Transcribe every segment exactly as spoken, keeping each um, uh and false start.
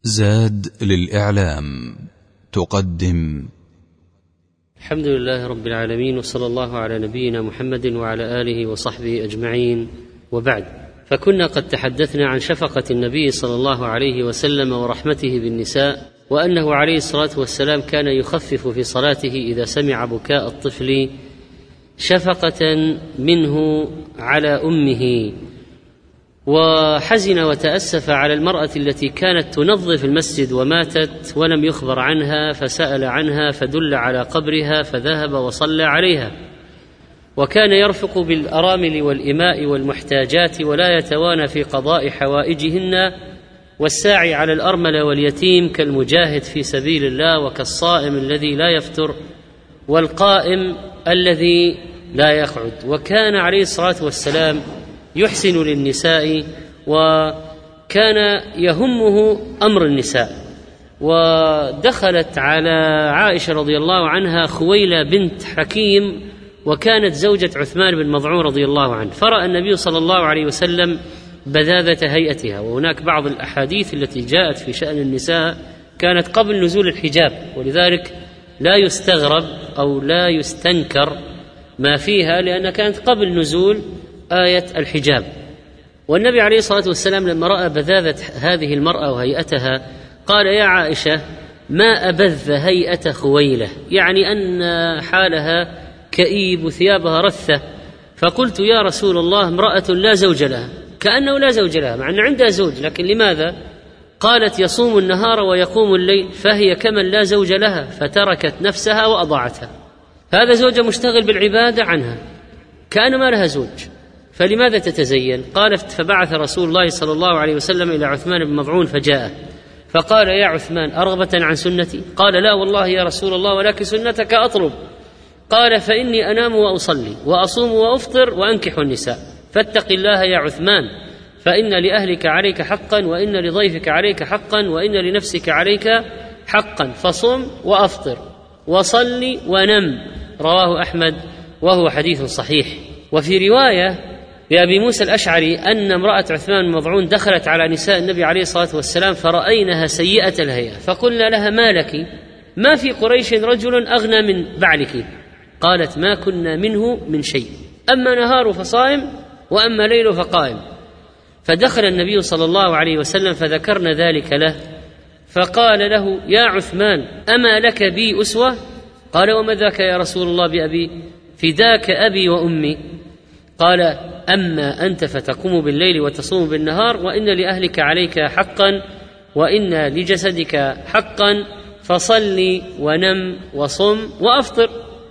زاد للإعلام تقدم. الحمد لله رب العالمين، وصلى الله على نبينا محمد وعلى آله وصحبه أجمعين، وبعد. فكنا قد تحدثنا عن شفقة النبي صلى الله عليه وسلم ورحمته بالنساء، وأنه عليه الصلاة والسلام كان يخفف في صلاته إذا سمع بكاء الطفل شفقة منه على أمه، وحزن وتأسف على المرأة التي كانت تنظف المسجد وماتت ولم يخبر عنها، فسأل عنها فدل على قبرها فذهب وصلى عليها. وكان يرفق بالأرامل والإماء والمحتاجات ولا يتوانى في قضاء حوائجهن، والساعي على الأرملة واليتيم كالمجاهد في سبيل الله، وكالصائم الذي لا يفطر، والقائم الذي لا يقعد. وكان عليه الصلاة والسلام يحسن للنساء، وكان يهمه أمر النساء. ودخلت على عائشة رضي الله عنها خويلة بنت حكيم، وكانت زوجة عثمان بن مظعون رضي الله عنه، فرأى النبي صلى الله عليه وسلم بذاذة هيئتها. وهناك بعض الأحاديث التي جاءت في شأن النساء كانت قبل نزول الحجاب، ولذلك لا يستغرب أو لا يستنكر ما فيها، لأنها كانت قبل نزول آية الحجاب. والنبي عليه الصلاة والسلام لما رأى بذاذة هذه المرأة وهيئتها قال: يا عائشة، ما أبذ هيئة خويلة، يعني أن حالها كئيب وثيابها رثة. فقلت: يا رسول الله، امرأة لا زوج لها، كأنه لا زوج لها مع أن عندها زوج، لكن لماذا؟ قالت: يصوم النهار ويقوم الليل، فهي كمن لا زوج لها، فتركت نفسها وأضاعتها. هذا زوجة مشتغل بالعبادة عنها، كأن ما لها زوج، فلماذا تتزين؟ قالت: فبعث رسول الله صلى الله عليه وسلم إلى عثمان بن مظعون فجاءه فقال: يا عثمان، أرغبة عن سنتي؟ قال: لا والله يا رسول الله، ولكن سنتك أطلب. قال: فإني أنام وأصلي وأصوم وأفطر وأنكح النساء، فاتق الله يا عثمان، فإن لأهلك عليك حقا، وإن لضيفك عليك حقا، وإن لنفسك عليك حقا، فصم وأفطر وصلي ونم. رواه أحمد وهو حديث صحيح. وفي رواية لأبي موسى الأشعري أن امرأة عثمان بن مظعون دخلت على نساء النبي عليه الصلاة والسلام فرأينها سيئة الهيئة، فقلنا لها: ما لك؟ ما في قريش رجل أغنى من بعلك؟ قالت: ما كنا منه من شيء، أما نهار فصائم وأما ليل فقائم. فدخل النبي صلى الله عليه وسلم فذكرنا ذلك له، فقال له: يا عثمان، أما لك بي أسوة؟ قال: وما ذاك يا رسول الله بأبي؟ فداك أبي وأمي. قال: أما أنت فتقوم بالليل وتصوم بالنهار، وإن لأهلك عليك حقا، وإن لجسدك حقا، فصل ونم وصم وأفطر.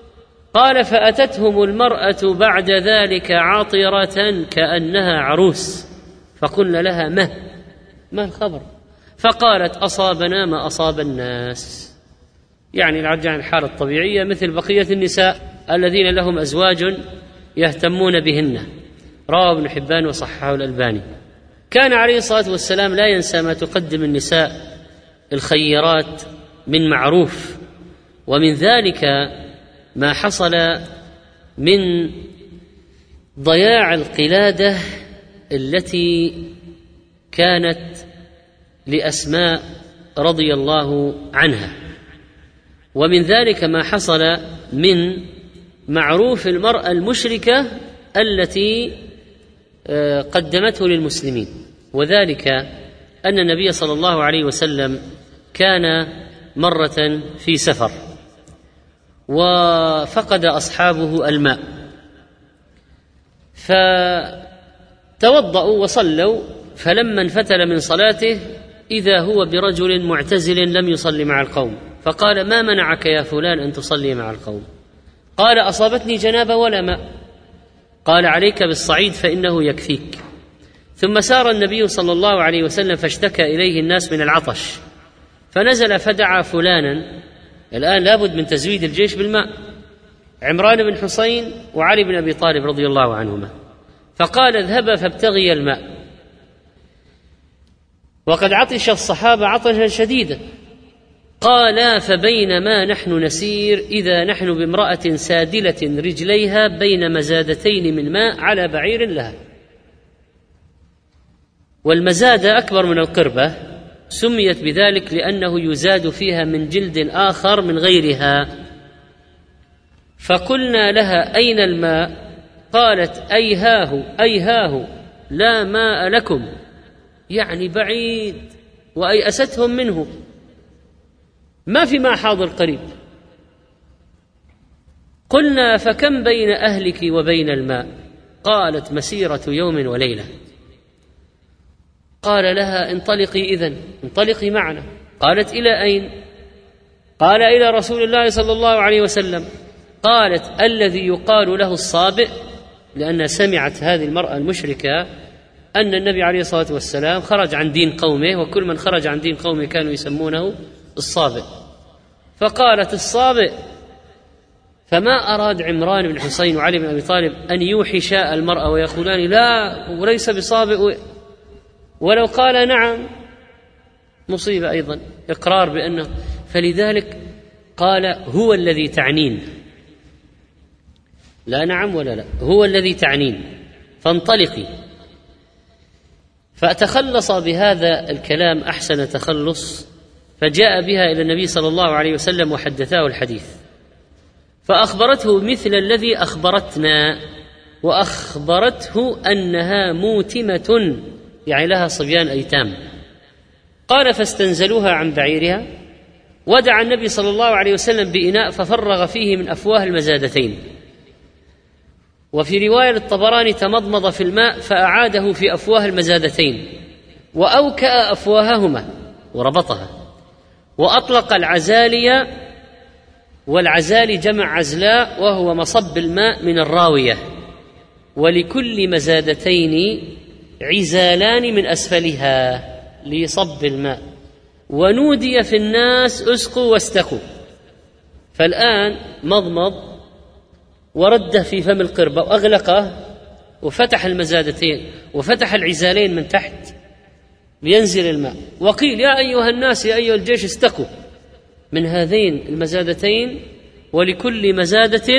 قال: فأتتهم المرأة بعد ذلك عاطرة كأنها عروس، فقلنا لها: ما ما الخبر؟ فقالت: أصابنا ما أصاب الناس، يعني العجز عن الحالة الطبيعية مثل بقية النساء الذين لهم أزواج يهتمون بهن. رواه ابن حبان وصححه الألباني. كان عليه الصلاة والسلام لا ينسى ما تقدم النساء الخيرات من معروف، ومن ذلك ما حصل من ضياع القلادة التي كانت لأسماء رضي الله عنها، ومن ذلك ما حصل من معروف المرأة المشركة التي قدمته للمسلمين. وذلك أن النبي صلى الله عليه وسلم كان مرة في سفر، وفقد أصحابه الماء، فتوضأوا وصلوا، فلما انفتل من صلاته إذا هو برجل معتزل لم يصلي مع القوم، فقال: ما منعك يا فلان أن تصلي مع القوم؟ قال: أصابتني جنابة ولا ماء. قال: عليك بالصعيد فإنه يكفيك. ثم سار النبي صلى الله عليه وسلم فاشتكى إليه الناس من العطش، فنزل فدعا فلانا، الآن لابد من تزويد الجيش بالماء، عمران بن حسين وعلي بن أبي طالب رضي الله عنهما، فقال: اذهبا فابتغي الماء. وقد عطش الصحابة عطشا شديدا. قال: فبينما نحن نسير إذا نحن بامرأة سادلة رجليها بين مزادتين من ماء على بعير لها. والمزادة أكبر من القربة، سميت بذلك لأنه يزاد فيها من جلد آخر من غيرها. فقلنا لها: أين الماء؟ قالت: أيهاه أيهاه لا ماء لكم، يعني بعيد وأيأستهم منه، ما في ماء حاضر قريب. قلنا: فكم بين أهلك وبين الماء؟ قالت: مسيرة يوم وليلة. قال لها: انطلقي إذن، انطلقي معنا. قالت: إلى أين؟ قال: إلى رسول الله صلى الله عليه وسلم. قالت: الذي يقال له الصابئ، لأن سمعت هذه المرأة المشركة أن النبي عليه الصلاة والسلام خرج عن دين قومه، وكل من خرج عن دين قومه كانوا يسمونه الصابئ. فقالت: الصابئ. فما أراد عمران بن حسين وعلي بن أبي طالب أن يوحشا المرأة ويقولان: لا وليس بصابئ، ولو قال نعم مصيبة أيضا، إقرار بأنه. فلذلك قال: هو الذي تعنين، لا نعم ولا لا، هو الذي تعنين، فانطلقي. فتخلص بهذا الكلام أحسن تخلص، فجاء بها إلى النبي صلى الله عليه وسلم وحدثاه الحديث، فأخبرته مثل الذي أخبرتنا، وأخبرته أنها موتمة، يعني لها صبيان أيتام. قال: فاستنزلوها عن بعيرها، ودعا النبي صلى الله عليه وسلم بإناء ففرغ فيه من أفواه المزادتين. وفي رواية الطبراني: تمضمض في الماء فأعاده في أفواه المزادتين، وأوكأ أفواههما وربطها، وأطلق العزالي، والعزالي جمع عزلاء وهو مصب الماء من الراوية، ولكل مزادتين عزالان من أسفلها لصب الماء، ونودي في الناس: اسقوا واستقوا. فالآن مضمض ورده في فم القربة وأغلقه وفتح المزادتين وفتح العزالين من تحت لينزل الماء، وقيل: يا أيها الناس، يا أيها الجيش، استقوا من هذين المزادتين، ولكل مزادة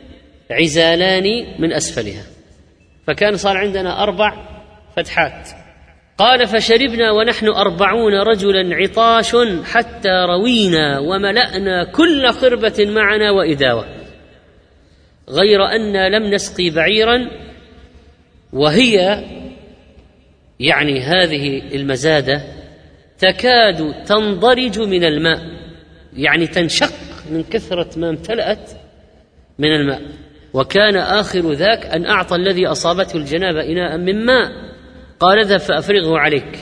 عزالان من أسفلها. فكان صار عندنا أربع فتحات. قال: فشربنا ونحن أربعون رجلا عطاش حتى روينا وملأنا كل قربة معنا وإداوة، غير أن لم نسقي بعيرا، وهي يعني هذه المزادة تكاد تنضرج من الماء، يعني تنشق من كثرة ما امتلأت من الماء. وكان آخر ذاك أن أعطى الذي أصابته الجنابة إناء من ماء، قال: اذهب فأفرغه عليك.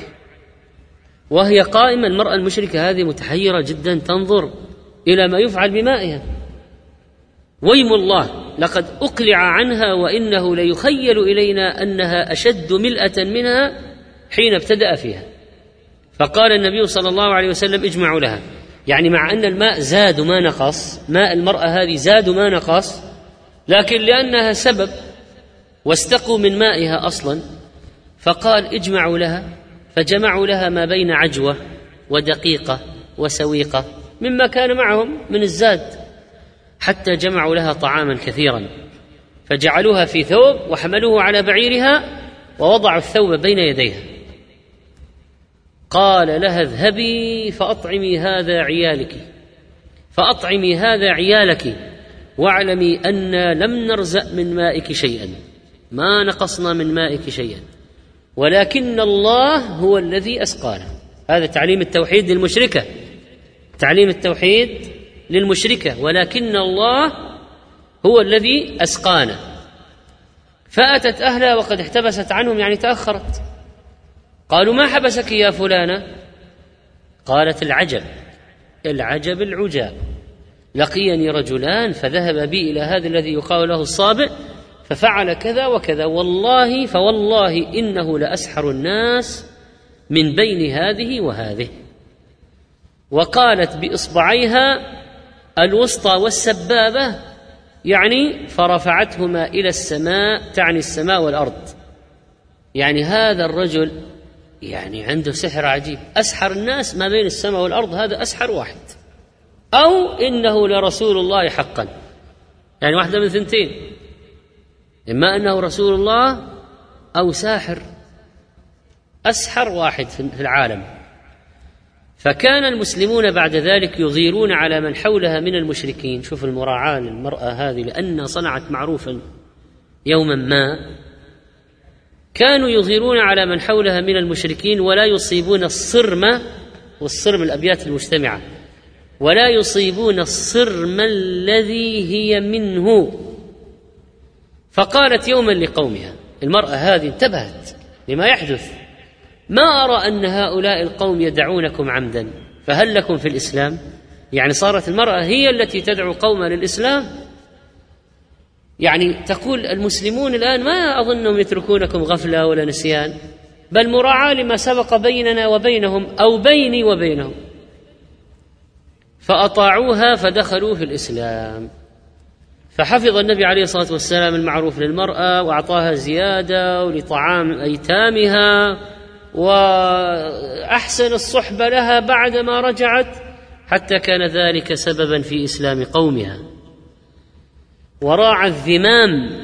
وهي قائمة المرأة المشركة هذه متحيرة جدا، تنظر إلى ما يفعل بمائها. ويم الله لقد أقلع عنها، وإنه ليخيل إلينا أنها أشد ملأة منها حين ابتدأ فيها. فقال النبي صلى الله عليه وسلم: اجمعوا لها، يعني مع أن الماء زاد ما نقص، ماء المرأة هذه زاد ما نقص، لكن لأنها سبب واستقوا من مائها أصلا، فقال: اجمعوا لها. فجمعوا لها ما بين عجوة ودقيقة وسويقة مما كان معهم من الزاد، حتى جمعوا لها طعاما كثيرا، فجعلوها في ثوب وحملوه على بعيرها ووضعوا الثوب بين يديها. قال لها: اذهبي فأطعمي هذا عيالك، فأطعمي هذا عيالك، واعلمي أن لم نرزق من مائك شيئا، ما نقصنا من مائك شيئا، ولكن الله هو الذي أسقانا. هذا تعليم التوحيد للمشركة، تعليم التوحيد للمشركة، ولكن الله هو الذي أسقانا. فأتت أهلها وقد احتبست عنهم، يعني تأخرت. قالوا: ما حبسك يا فلانة؟ قالت: العجب العجب العجاب، لقيني رجلان فذهب بي إلى هذا الذي يقال له الصابئ ففعل كذا وكذا، والله فوالله إنه لأسحر الناس من بين هذه وهذه. وقالت بإصبعيها الوسطى والسبابة، يعني فرفعتهما إلى السماء، تعني السماء والأرض. يعني هذا الرجل يعني عنده سحر عجيب، أسحر الناس ما بين السماء والأرض، هذا أسحر واحد، أو إنه لرسول الله حقا، يعني واحدة من ثنتين، إما أنه رسول الله أو ساحر، أسحر واحد في العالم. فكان المسلمون بعد ذلك يغيرون على من حولها من المشركين. شوف المراعاة للمرأة هذه، لأنها صنعت معروفا يوما ما، كانوا يغيرون على من حولها من المشركين ولا يصيبون الصرم، والصرم الأبيات المجتمعة، ولا يصيبون الصرم الذي هي منه. فقالت يوما لقومها، المرأة هذه انتبهت لما يحدث، ما أرى أن هؤلاء القوم يدعونكم عمدا، فهل لكم في الإسلام؟ يعني صارت المرأة هي التي تدعو قوما للإسلام. يعني تقول المسلمون الآن ما أظنهم يتركونكم غفلة ولا نسيان، بل مراعاة لما سبق بيننا وبينهم أو بيني وبينهم. فأطاعوها فدخلوا في الإسلام. فحفظ النبي عليه الصلاة والسلام المعروف للمرأة وأعطاها زيادة ولطعام أيتامها، وأحسن الصحبة لها بعدما رجعت، حتى كان ذلك سببا في إسلام قومها. وراعى الذمام.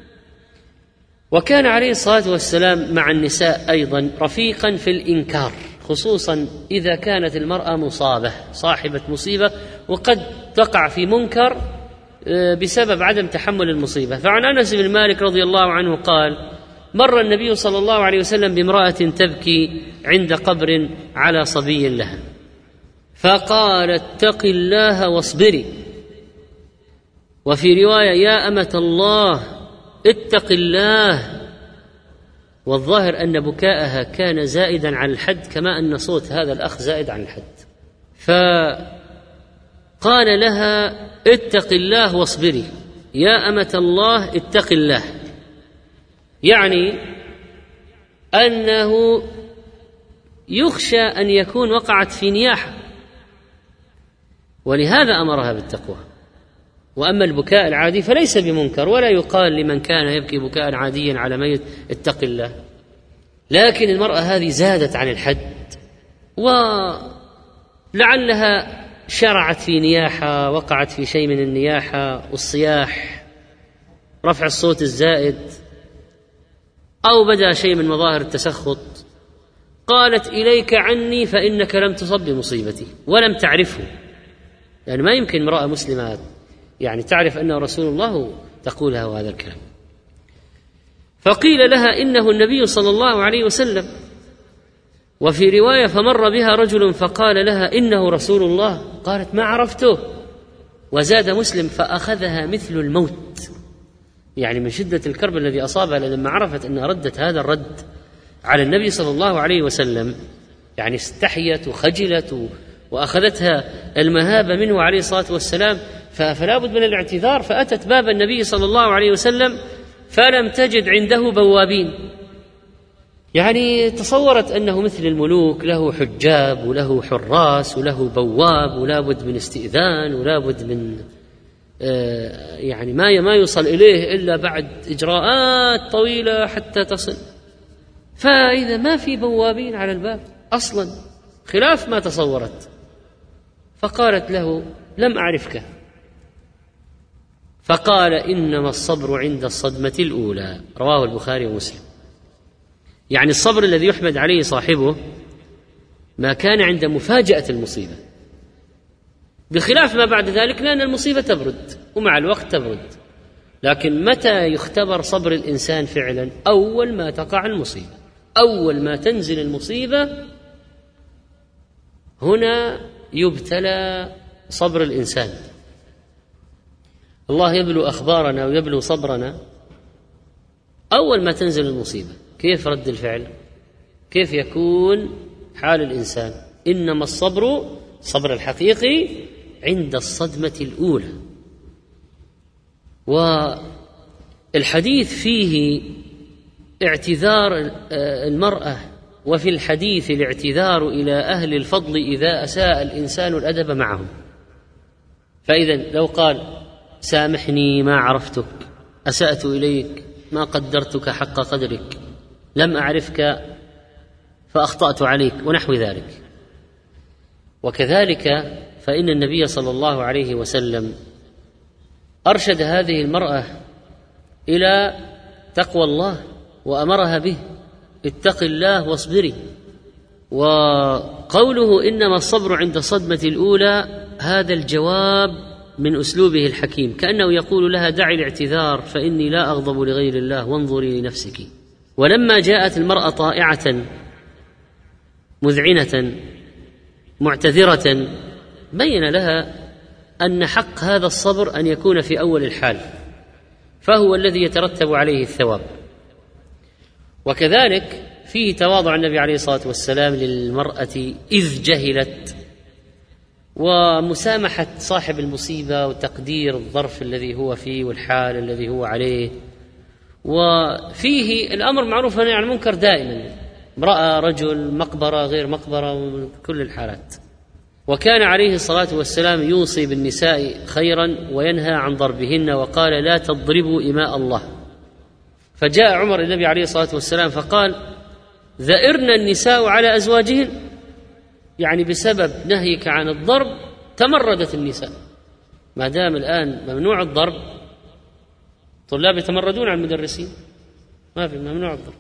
وكان عليه الصلاة والسلام مع النساء أيضا رفيقا في الإنكار، خصوصا إذا كانت المرأة مصابة صاحبة مصيبة وقد تقع في منكر بسبب عدم تحمل المصيبة. فعن أنس بن مالك رضي الله عنه قال: مر النبي صلى الله عليه وسلم بامرأة تبكي عند قبر على صبي لها، فقال: اتق الله واصبري. وفي رواية: يا أمة الله اتق الله. والظاهر أن بكاءها كان زائدا عن الحد، كما أن صوت هذا الأخ زائد عن الحد. فقال لها: اتق الله واصبري، يا أمة الله اتق الله، يعني أنه يخشى أن يكون وقعت في نياحة، ولهذا أمرها بالتقوى. وأما البكاء العادي فليس بمنكر، ولا يقال لمن كان يبكي بكاء عاديا على ميت اتق الله. لكن المرأة هذه زادت عن الحد، ولعلها شرعت في نياحة، وقعت في شيء من النياحة والصياح، رفع الصوت الزائد، أو بدأ شيء من مظاهر التسخط. قالت: إليك عني فإنك لم تصب بمصيبتي ولم تعرفه. يعني ما يمكن امرأة مسلمة يعني تعرف أنه رسول الله تقول له هذا الكلام. فقيل لها: إنه النبي صلى الله عليه وسلم. وفي رواية: فمر بها رجل فقال لها: إنه رسول الله. قالت: ما عرفته. وزاد مسلم: فأخذها مثل الموت، يعني من شدة الكرب الذي أصابها لما عرفت أنها ردت هذا الرد على النبي صلى الله عليه وسلم، يعني استحيت وخجلت وأخذتها المهابة منه عليه الصلاة والسلام. فلا بد من الاعتذار. فأتت باب النبي صلى الله عليه وسلم فلم تجد عنده بوابين، يعني تصورت أنه مثل الملوك، له حجاب وله حراس وله بواب، ولا بد من استئذان، ولا بد من آه يعني ما ما يوصل إليه إلا بعد إجراءات طويلة حتى تصل. فإذا ما في بوابين على الباب أصلا، خلاف ما تصورت. فقالت له: لم أعرفك. فقال: إنما الصبر عند الصدمة الأولى. رواه البخاري ومسلم. يعني الصبر الذي يحمد عليه صاحبه ما كان عند مفاجأة المصيبة، بخلاف ما بعد ذلك، لأن المصيبة تبرد ومع الوقت تبرد. لكن متى يختبر صبر الإنسان فعلا؟ أول ما تقع المصيبة، أول ما تنزل المصيبة، هنا يبتلى صبر الإنسان. الله يبلو أخبارنا ويبلو صبرنا أول ما تنزل المصيبة. كيف رد الفعل؟ كيف يكون حال الإنسان؟ إنما الصبر، صبر الحقيقي، عند الصدمة الأولى. والحديث فيه اعتذار المرأة، وفي الحديث الاعتذار إلى أهل الفضل إذا أساء الإنسان الأدب معهم. فإذا لو قال: سامحني ما عرفتك، أسأت إليك، ما قدرتك حق قدرك، لم أعرفك فأخطأت عليك، ونحو ذلك. وكذلك فإن النبي صلى الله عليه وسلم أرشد هذه المرأة إلى تقوى الله وأمرها به: اتق الله واصبري. وقوله إنما الصبر عند الصدمة الأولى هذا الجواب من أسلوبه الحكيم، كأنه يقول لها دعي الاعتذار فإني لا أغضب لغير الله وانظري لنفسك. ولما جاءت المرأة طائعة مذعنة معتذرة بين لها أن حق هذا الصبر أن يكون في أول الحال، فهو الذي يترتب عليه الثواب. وكذلك فيه تواضع النبي عليه الصلاة والسلام للمرأة إذ جهلت، ومسامحة صاحب المصيبة وتقدير الظرف الذي هو فيه والحال الذي هو عليه. وفيه الأمر معروف عن المنكر دائما، امرأة رجل مقبرة غير مقبرة وكل الحالات. وكان عليه الصلاة والسلام يوصي بالنساء خيرا وينهى عن ضربهن، وقال لا تضربوا إماء الله. فجاء عمر النبي عليه الصلاة والسلام فقال ذئرن النساء على أزواجهن، يعني بسبب نهيك عن الضرب تمردت النساء. ما دام الآن ممنوع الضرب، طلاب يتمردون على المدرسين، ما في، ممنوع الضرب.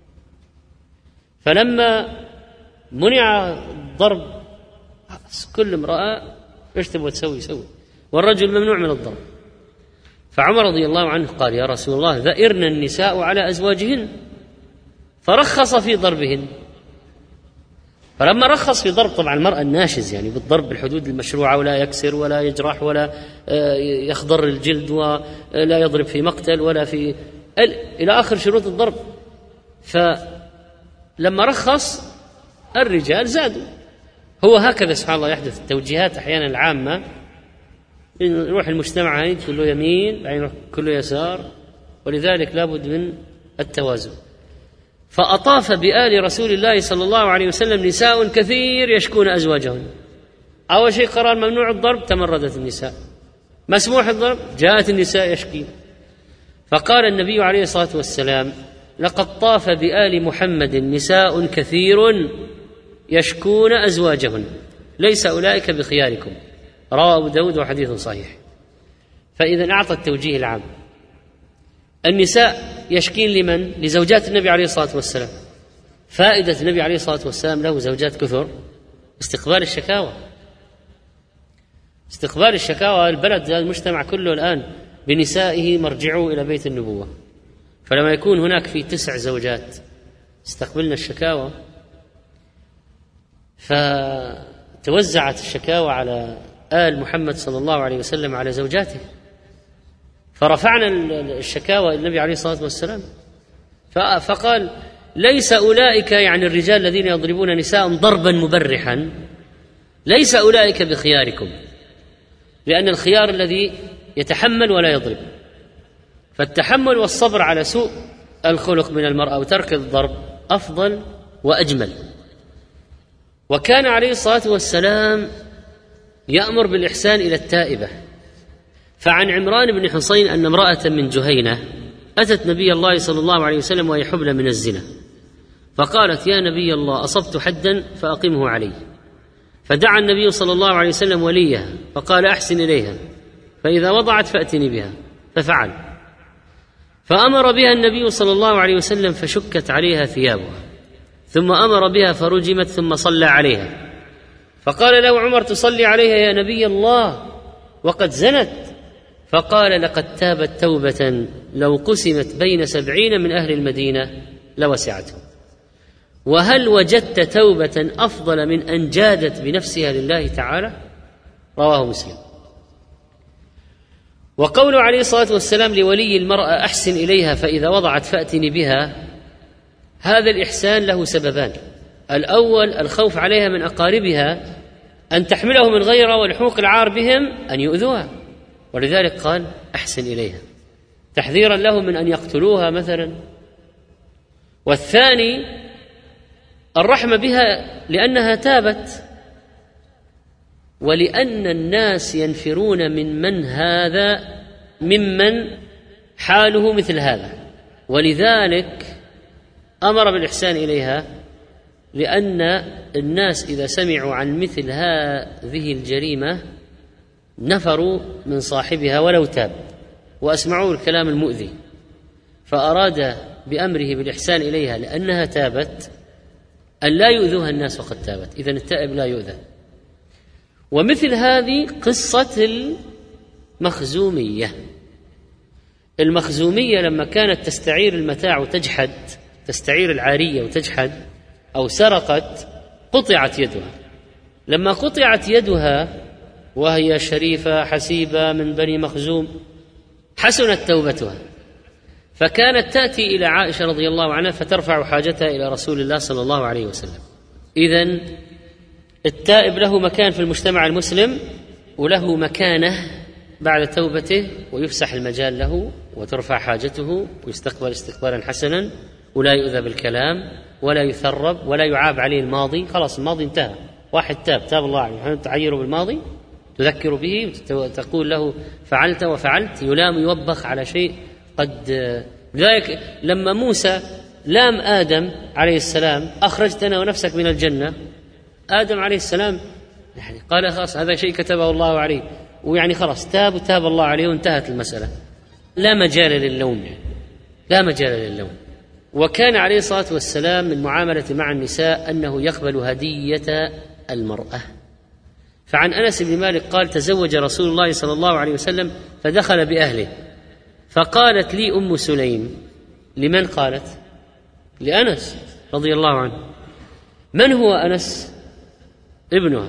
فلما منع الضرب كل امرأة ايش تبغى تسوي سوي، والرجل ممنوع من الضرب. فعمر رضي الله عنه قال يا رسول الله ذئرن النساء على أزواجهن، فرخص في ضربهن. فلما رخص في ضرب طبعا المرأة الناشز، يعني بالضرب بالحدود المشروعة، ولا يكسر ولا يجرح ولا يخضر الجلد ولا يضرب في مقتل ولا في إلى آخر شروط الضرب. فلما رخص الرجال زادوا. هو هكذا سبحان الله يحدث التوجيهات أحيانا العامة، يروح المجتمع هين كله يمين بعدين يروح كله يسار، ولذلك لابد من التوازن. فأطاف بآل رسول الله صلى الله عليه وسلم نساء كثير يشكون أزواجهن. أول شيء قرار ممنوع الضرب، تمردت النساء. مسموح الضرب، جاءت النساء يشكين. فقال النبي عليه الصلاة والسلام لقد طاف بآل محمد نساء كثير يشكون أزواجهن ليس أولئك بخياركم، رواه أبو داود وحديث صحيح. فإذا أعطى التوجيه العام. النساء يشكين لمن؟ لزوجات النبي عليه الصلاة والسلام. فائدة النبي عليه الصلاة والسلام له زوجات كثر، استقبال الشكاوى. استقبال الشكاوى، البلد المجتمع كله الآن بنسائه مرجعوا إلى بيت النبوة. فلما يكون هناك في تسع زوجات استقبلنا الشكاوى، فتوزعت الشكاوى على آل محمد صلى الله عليه وسلم على زوجاته، فرفعنا الشكاوى النبي عليه الصلاة والسلام. فقال ليس أولئك، يعني الرجال الذين يضربون نساء ضربا مبرحا، ليس أولئك بخياركم، لأن الخيار الذي يتحمل ولا يضرب. فالتحمل والصبر على سوء الخلق من المرأة وترك الضرب أفضل وأجمل. وكان عليه الصلاة والسلام يأمر بالإحسان إلى التائبة. فعن عمران بن حصين أن امرأة من جهينة أتت نبي الله صلى الله عليه وسلم وهي حبلى من الزنا، فقالت يا نبي الله أصبت حدا فأقمه علي. فدعا النبي صلى الله عليه وسلم وليها فقال أحسن إليها، فإذا وضعت فأتني بها، ففعل. فأمر بها النبي صلى الله عليه وسلم فشكت عليها ثيابها، ثم أمر بها فرجمت، ثم صلى عليها. فقال له عمر تصلي عليها يا نبي الله وقد زنت؟ فقال لقد تابت توبة لو قسمت بين سبعين من أهل المدينة لوسعتهم. وهل وجدت توبة أفضل من أن جادت بنفسها لله تعالى؟ رواه مسلم. وقوله عليه الصلاة والسلام لولي المرأة أحسن إليها فإذا وضعت فأتني بها، هذا الإحسان له سببان: الأول الخوف عليها من أقاربها أن تحملهم الغيرة والحوق العار بهم أن يؤذوها، ولذلك قال أحسن إليها تحذيرا لهم من أن يقتلوها مثلا. والثاني الرحمة بها لأنها تابت، ولأن الناس ينفرون من من هذا ممن حاله مثل هذا، ولذلك أمر بالإحسان إليها، لأن الناس إذا سمعوا عن مثل هذه الجريمة نفروا من صاحبها ولو تاب وأسمعوا الكلام أن لا يؤذوها الناس وقد تابت، إذن التائب لا يؤذى. ومثل هذه قصة المخزومية. المخزومية لما كانت تستعير المتاع وتجحد، تستعير العارية وتجحد أو سرقت، قطعت يدها. لما قطعت يدها وهي شريفة حسيبة من بني مخزوم حسنت توبتها، فكانت تأتي إلى عائشة رضي الله عنها فترفع حاجتها إلى رسول الله صلى الله عليه وسلم. إذن التائب له مكان في المجتمع المسلم وله مكانة بعد توبته، ويفسح المجال له وترفع حاجته ويستقبل استقبالا حسنا، ولا يؤذى بالكلام ولا يثرب ولا يعاب عليه الماضي. خلاص الماضي انتهى، واحد تاب تاب الله عليه، تعيره بالماضي تذكر به وتقول له فعلت وفعلت، يلام يوبخ على شيء قد. لذلك لما موسى لام آدم عليه السلام أخرجتنا ونفسك من الجنة، آدم عليه السلام يعني قال خلاص هذا شيء كتبه الله عليه، ويعني خلاص تاب وتاب الله عليه وانتهت المسألة، لا مجال للوم يعني. لا مجال للوم. وكان عليه الصلاة والسلام من معاملة مع النساء أنه يقبل هدية المرأة. فعن أنس بن مالك قال تزوج رسول الله صلى الله عليه وسلم فدخل بأهله، فقالت لي أم سليم، لمن قالت؟ لأنس رضي الله عنه. من هو أنس؟ ابنها.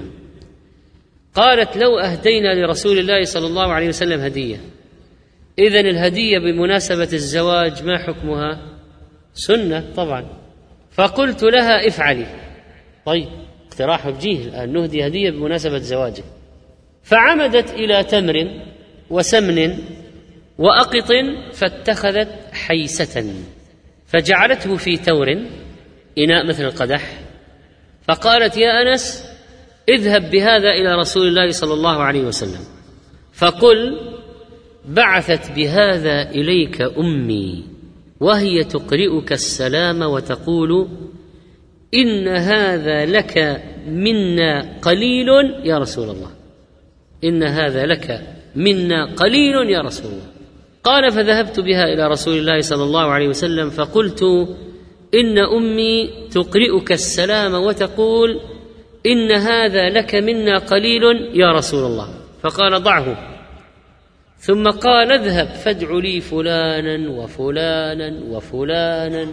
قالت لو أهدينا لرسول الله صلى الله عليه وسلم هدية. إذن الهدية بمناسبة الزواج ما حكمها؟ سنة طبعا. فقلت لها افعلي. طيب اقتراح وجيه الآن نهدي هدية بمناسبة زواجه. فعمدت إلى تمر وسمن وأقط فاتخذت حيسة فجعلته في تور، إناء مثل القدح، فقالت يا أنس اذهب بهذا إلى رسول الله صلى الله عليه وسلم فقل بعثت بهذا إليك أمي وهي تقرئك السلام وتقول إن هذا لك منا قليل يا رسول الله، إن هذا لك منا قليل يا رسول الله. قال فذهبت بها إلى رسول الله صلى الله عليه وسلم فقلت إن أمي تقرئك السلام وتقول إن هذا لك منا قليل يا رسول الله. فقال ضعه، ثم قال اذهب فادع لي فلانا وفلانا وفلانا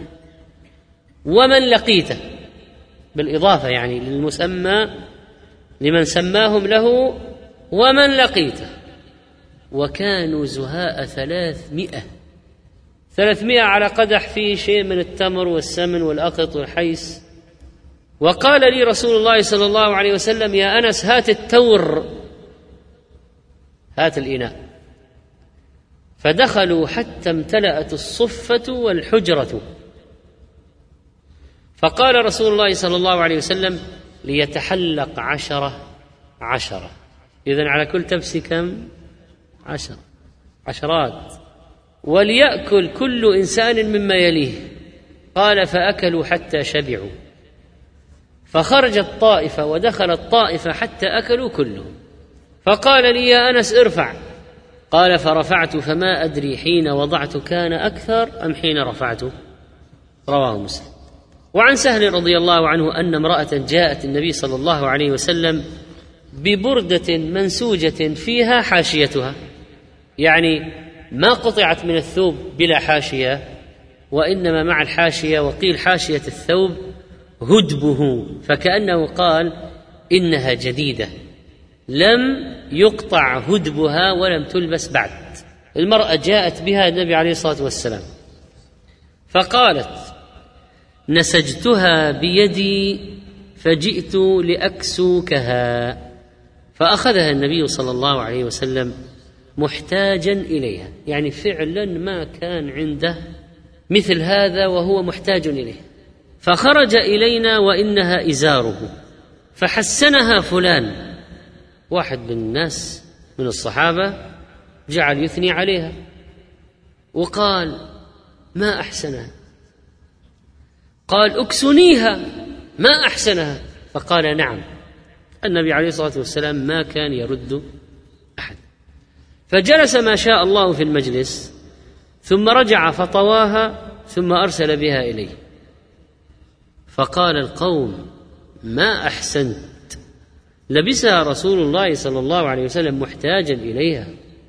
ومن لقيته، بالإضافة يعني للمسمى لمن سماهم له ومن لقيته. وكانوا زهاء ثلاثمائة ثلاثمائة على قدح فيه شيء من التمر والسمن والأقط والحيس. وقال لي رسول الله صلى الله عليه وسلم يا أنس هات التور، هات الإناء. فدخلوا حتى امتلأت الصفة والحجرة. فقال رسول الله صلى الله عليه وسلم ليتحلق عشرة عشرة، إذن على كل تبس كم؟ عشرة عشرات. وليأكل كل إنسان مما يليه. قال فأكلوا حتى شبعوا، فخرجت طائفة ودخلت طائفة حتى أكلوا كلهم. فقال لي يا أنس ارفع. قال فرفعت فما أدري حين وضعت كان أكثر أم حين رفعته. رواه مسلم. وعن سهل رضي الله عنه أن امرأة جاءت النبي صلى الله عليه وسلم ببردة منسوجة فيها حاشيتها، يعني ما قطعت من الثوب بلا حاشية، وإنما مع الحاشية، وقيل حاشية الثوب هدبه، فكأنه قال إنها جديدة لم يقطع هدبها ولم تلبس بعد. المرأة جاءت بها النبي عليه الصلاة والسلام فقالت نسجتها بيدي فجئت لأكسوكها، فأخذها النبي صلى الله عليه وسلم محتاجا إليها، يعني فعلا ما كان عنده مثل هذا وهو محتاج إليه. فخرج إلينا وإنها إزاره، فحسنها فلان، واحد من الناس من الصحابة جعل يثني عليها وقال ما أحسنها. قال اكسنيها ما أحسنها. فقال نعم. النبي عليه الصلاة والسلام ما كان يرد أحد. فجلس ما شاء الله في المجلس، ثم رجع فطواها ثم أرسل بها إليه. فقال القوم: ما أحسنت، لبسها رسول الله صلى الله عليه وسلم محتاجا إليها،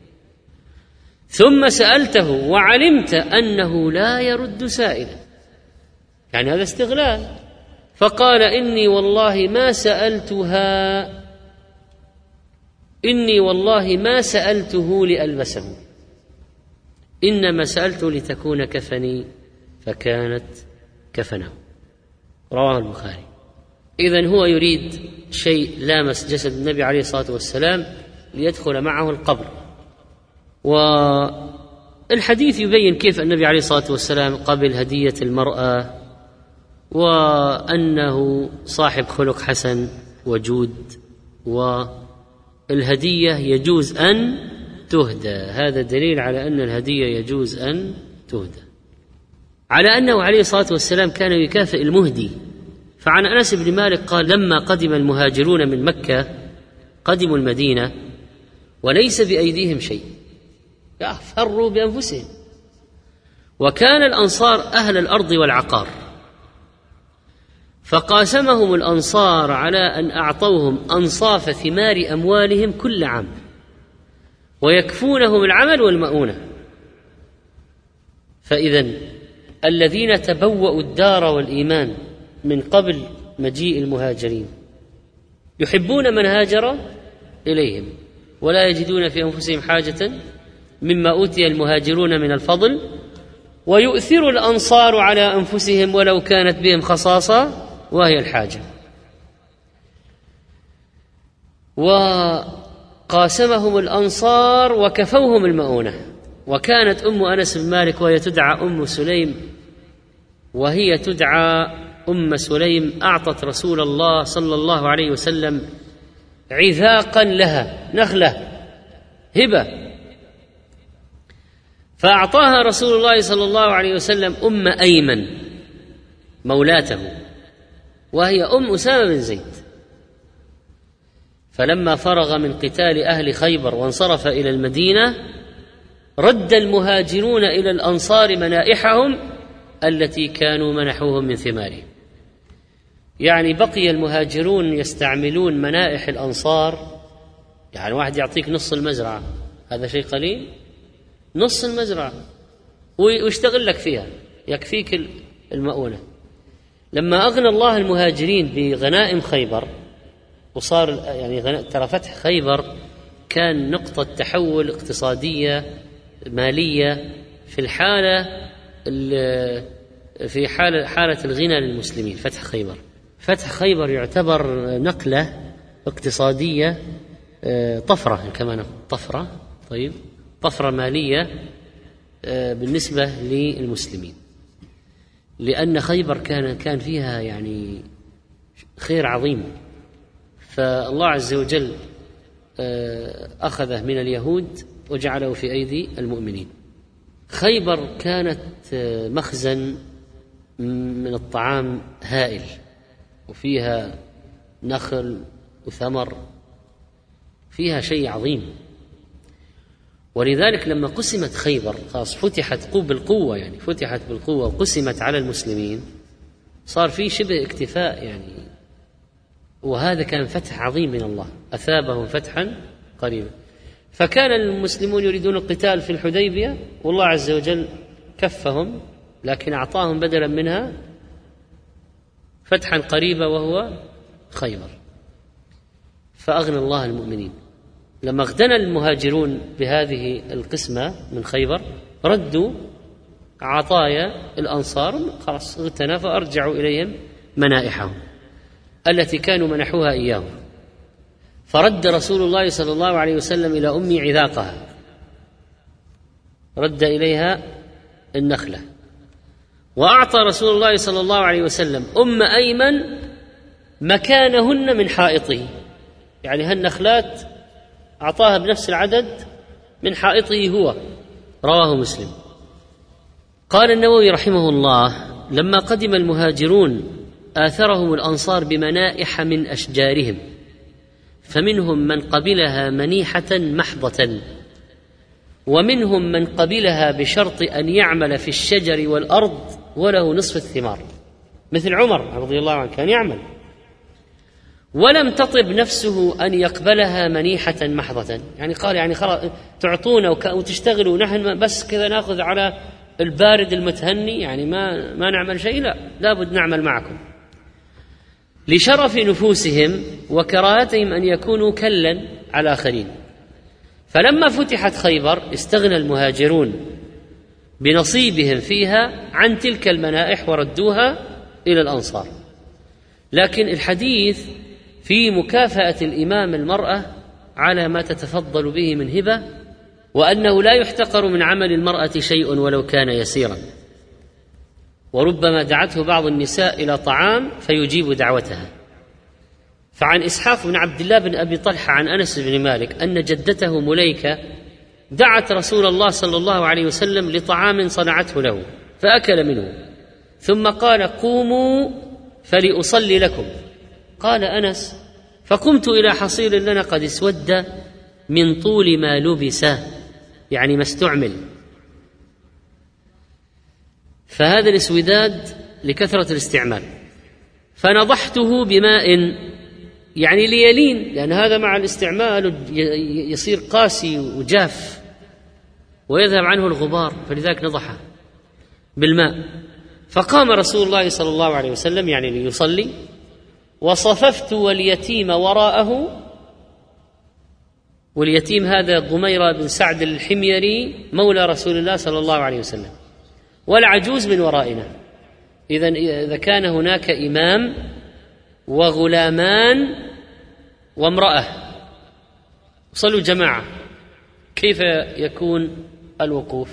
ثم سألته وعلمت أنه لا يرد سائلا، يعني هذا استغلال. فقال: إني والله ما سألتها إني والله ما سألته لألبسه، إنما سألته لتكون كفني فكانت كفنه. رواه البخاري. إذن هو يريد شيء لامس جسد النبي عليه الصلاة والسلام ليدخل معه القبر. والحديث يبين كيف النبي عليه الصلاة والسلام قبل هدية المرأة، وأنه صاحب خلق حسن وجود، والهدية يجوز أن تهدى. هذا دليل على أن الهدية يجوز أن تهدى، على أنه عليه الصلاة والسلام كان يكافئ المهدي. فعن أنس بن مالك قال: لما قدم المهاجرون من مكة قدموا المدينة وليس بأيديهم شيء، فروا بأنفسهم، وكان الأنصار أهل الأرض والعقار، فقاسمهم الأنصار على أن أعطوهم أنصاف ثمار أموالهم كل عام ويكفونهم العمل والمؤونة. فإذن الذين تبوأوا الدار والإيمان من قبل مجيء المهاجرين يحبون من هاجر إليهم ولا يجدون في أنفسهم حاجة مما أوتي المهاجرون من الفضل، ويؤثر الأنصار على أنفسهم ولو كانت بهم خصاصة وهي الحاجة. وقاسمهم الأنصار وكفوهم المؤونة. وكانت أم أنس بن مالك وهي تدعى أم سليم وهي تدعى أم سليم أعطت رسول الله صلى الله عليه وسلم عذاقا لها، نخلة هبة، فأعطاها رسول الله صلى الله عليه وسلم أم أيمن مولاته، وهي أم أسامة بن زيد. فلما فرغ من قتال أهل خيبر وانصرف إلى المدينة رد المهاجرون إلى الأنصار منائحهم التي كانوا منحوهم من ثمارهم. يعني بقي المهاجرون يستعملون منائح الأنصار، يعني واحد يعطيك نص المزرعة، هذا شيء قليل، نص المزرعة ويشتغل لك فيها يكفيك المؤونة. لما أغنى الله المهاجرين بغنائم خيبر وصار يعني ترى فتح خيبر كان نقطة تحول اقتصادية مالية في الحالة في حالة حالة الغنى للمسلمين. فتح خيبر فتح خيبر يعتبر نقلة اقتصادية، طفرة كمان طفرة طيب طفرة مالية بالنسبة للمسلمين، لأن خيبر كان كان فيها يعني خير عظيم. فالله عز وجل أخذه من اليهود وجعله في أيدي المؤمنين. خيبر كانت مخزن من الطعام هائل، وفيها نخل وثمر، فيها شيء عظيم. ولذلك لما قسمت خيبر خاص فتحت بالقوة، يعني فتحت بالقوة وقسمت على المسلمين، صار في شبه اكتفاء يعني. وهذا كان فتح عظيم من الله، أثابهم فتحا قريبا. فكان المسلمون يريدون القتال في الحديبية والله عز وجل كفهم، لكن أعطاهم بدلا منها فتحا قريبا وهو خيبر. فأغنى الله المؤمنين. لما اغتنى المهاجرون بهذه القسمة من خيبر ردوا عطايا الأنصار، خلاص اغتنى، فأرجعوا إليهم منائحهم التي كانوا منحوها إياهم. فرد رسول الله صلى الله عليه وسلم إلى أمي عذاقها، رد إليها النخلة. وأعطى رسول الله صلى الله عليه وسلم أم أيمن مكانهن من حائطه، يعني هالنخلات أعطاها بنفس العدد من حائطه هو. رواه مسلم. قال النووي رحمه الله: لما قدم المهاجرون آثرهم الأنصار بمنائح من أشجارهم، فمنهم من قبلها منيحة محضة، ومنهم من قبلها بشرط أن يعمل في الشجر والأرض وله نصف الثمار. مثل عمر رضي الله عنه كان يعمل. ولم تطب نفسه أن يقبلها منيحة محضة، يعني قال يعني خلاص تعطونا وتشتغلوا ونحن بس كذا نأخذ على البارد المتهني، يعني ما ما نعمل شيء، لا لابد نعمل معكم، لشرف نفوسهم وكراهتهم أن يكونوا كلا على الآخرين. فلما فتحت خيبر استغنى المهاجرون بنصيبهم فيها عن تلك المنائح وردوها إلى الأنصار. لكن الحديث في مكافأة الإمام المرأة على ما تتفضل به من هبة، وأنه لا يحتقر من عمل المرأة شيء ولو كان يسيرا، وربما دعته بعض النساء إلى طعام فيجيب دعوتها. فعن إسحاق بن عبد الله بن أبي طلحة عن أنس بن مالك أن جدته مليكة دعت رسول الله صلى الله عليه وسلم لطعام صنعته له فأكل منه، ثم قال: قوموا فلأصلي لكم. قال أنس: فقمت إلى حصير لنا قد اسود من طول ما لبس، يعني ما استعمل، فهذا الاسوداد لكثرة الاستعمال، فنضحته بماء يعني ليلين، لأن هذا مع الاستعمال يصير قاسي وجاف ويذهب عنه الغبار، فلذلك نضحه بالماء. فقام رسول الله صلى الله عليه وسلم يعني ليصلي، وصففت واليتيم وراءه، واليتيم هذا ضميرة بن سعد الحميري مولى رسول الله صلى الله عليه وسلم، والعجوز من ورائنا. إذن إذا كان هناك إمام وغلامان وامرأة صلوا جماعة، كيف يكون الوقوف؟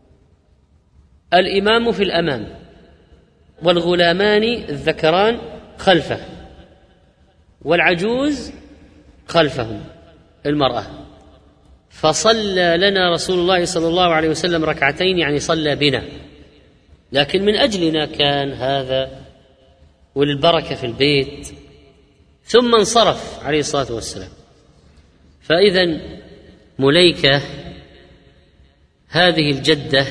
الإمام في الأمام والغلامان الذكران خلفه، والعجوز خلفهم المرأة. فصلى لنا رسول الله صلى الله عليه وسلم ركعتين، يعني صلى بنا، لكن من أجلنا كان هذا وللبركة في البيت، ثم انصرف عليه الصلاة والسلام. فإذن مليكة هذه الجدة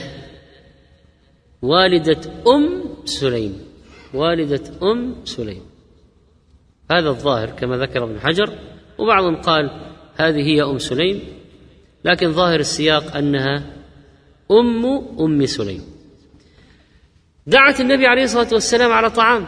والدة أم سليم، والدة أم سليم، هذا الظاهر كما ذكر ابن حجر، وبعضهم قال هذه هي أم سليم، لكن ظاهر السياق أنها أم أم سليم. دعت النبي عليه الصلاة والسلام على طعام،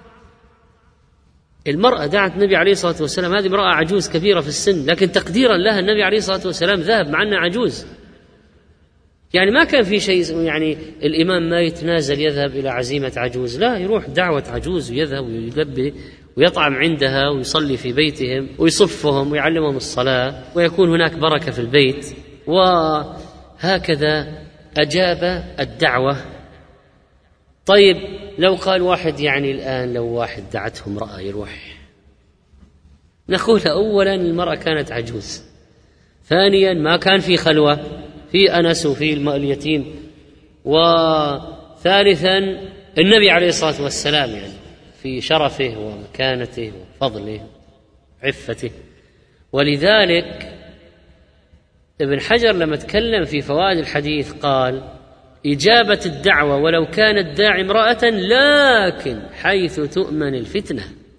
المرأة دعت النبي عليه الصلاة والسلام، هذه امرأة عجوز كبيرة في السن، لكن تقديرا لها النبي عليه الصلاة والسلام ذهب مع أنها عجوز، يعني ما كان في شيء يعني الإمام ما يتنازل يذهب إلى عزيمة عجوز، لا، يروح دعوة عجوز ويذهب ويلبي ويطعم عندها ويصلي في بيتهم ويصفهم ويعلمهم الصلاة ويكون هناك بركة في البيت. وهكذا أجاب الدعوة. طيب لو قال واحد يعني الآن لو واحد دعته امرأة يروح، نقول أولا المرأة كانت عجوز، ثانيا ما كان في خلوة، في أنس وفي اليتيم، وثالثا النبي عليه الصلاة والسلام يعني في شرفه ومكانته وفضله وعفته. ولذلك ابن حجر لما تكلم في فوائد الحديث قال: إجابة الدعوة ولو كانت داعي امرأة، لكن حيث تؤمن الفتنة.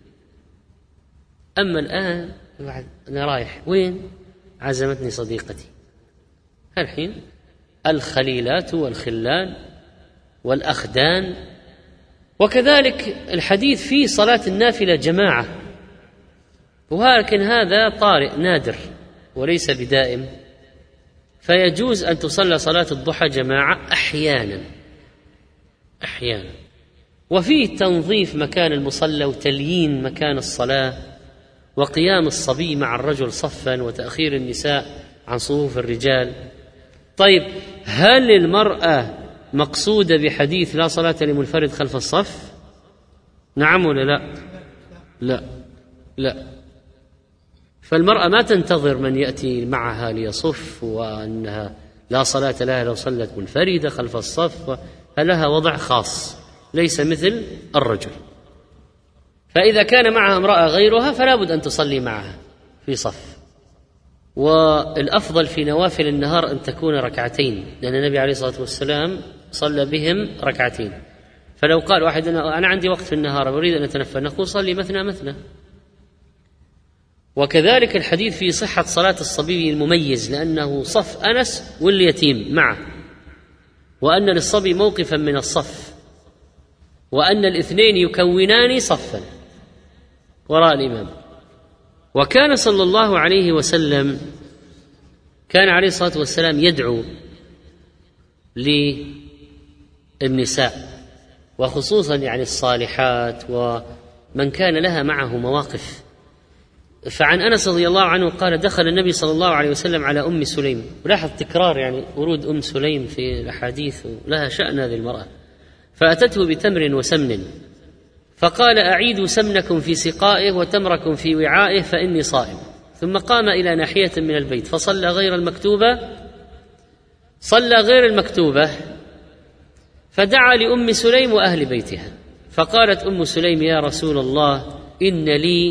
أما الآن أنا رايح وين؟ عزمتني صديقتي، الحين الخليلات والخلان والأخدان. وكذلك الحديث في صلاة النافلة جماعة، ولكن هذا طارئ نادر وليس بدائم، فيجوز أن تصلى صلاة الضحى جماعة أحيانا أحيانا وفيه تنظيف مكان المصلى وتليين مكان الصلاة وقيام الصبي مع الرجل صفا وتأخير النساء عن صفوف الرجال. طيب هل المرأة مقصودة بحديث لا صلاة لمنفرد خلف الصف؟ نعم ولا لا؟ لا لا. فالمرأة ما تنتظر من يأتي معها ليصف، وأنها لا صلاة لها لو صلت منفردة خلف الصف، فلها وضع خاص ليس مثل الرجل. فإذا كان معها امرأة غيرها فلا بد أن تصلي معها في صف. والأفضل في نوافل النهار أن تكون ركعتين، لأن النبي عليه الصلاة والسلام صلى بهم ركعتين. فلو قال واحد أنا عندي وقت في النهار أريد أن أتنفل نقول صلي مثنى مثنى. وكذلك الحديث في صحة صلاة الصبي المميز، لأنه صف أنس واليتيم معه، وأن للصبي موقفا من الصف، وأن الاثنين يكونان صفا وراء الإمام. وكان صلى الله عليه وسلم كان عليه الصلاة والسلام يدعو للنساء، وخصوصا يعني الصالحات ومن كان لها معه مواقف. فعن أنس رضي الله عنه قال دخل النبي صلى الله عليه وسلم على أم سليم، ولاحظ تكرار يعني ورود أم سليم في الأحاديث، لها شأن هذه المرأة، فأتته بتمر وسمن فقال أعيدوا سمنكم في سقائه وتمركم في وعائه فإني صائم. ثم قام إلى ناحية من البيت فصلى غير المكتوبة صلى غير المكتوبة فدعا لأم سليم وأهل بيتها، فقالت أم سليم يا رسول الله إن لي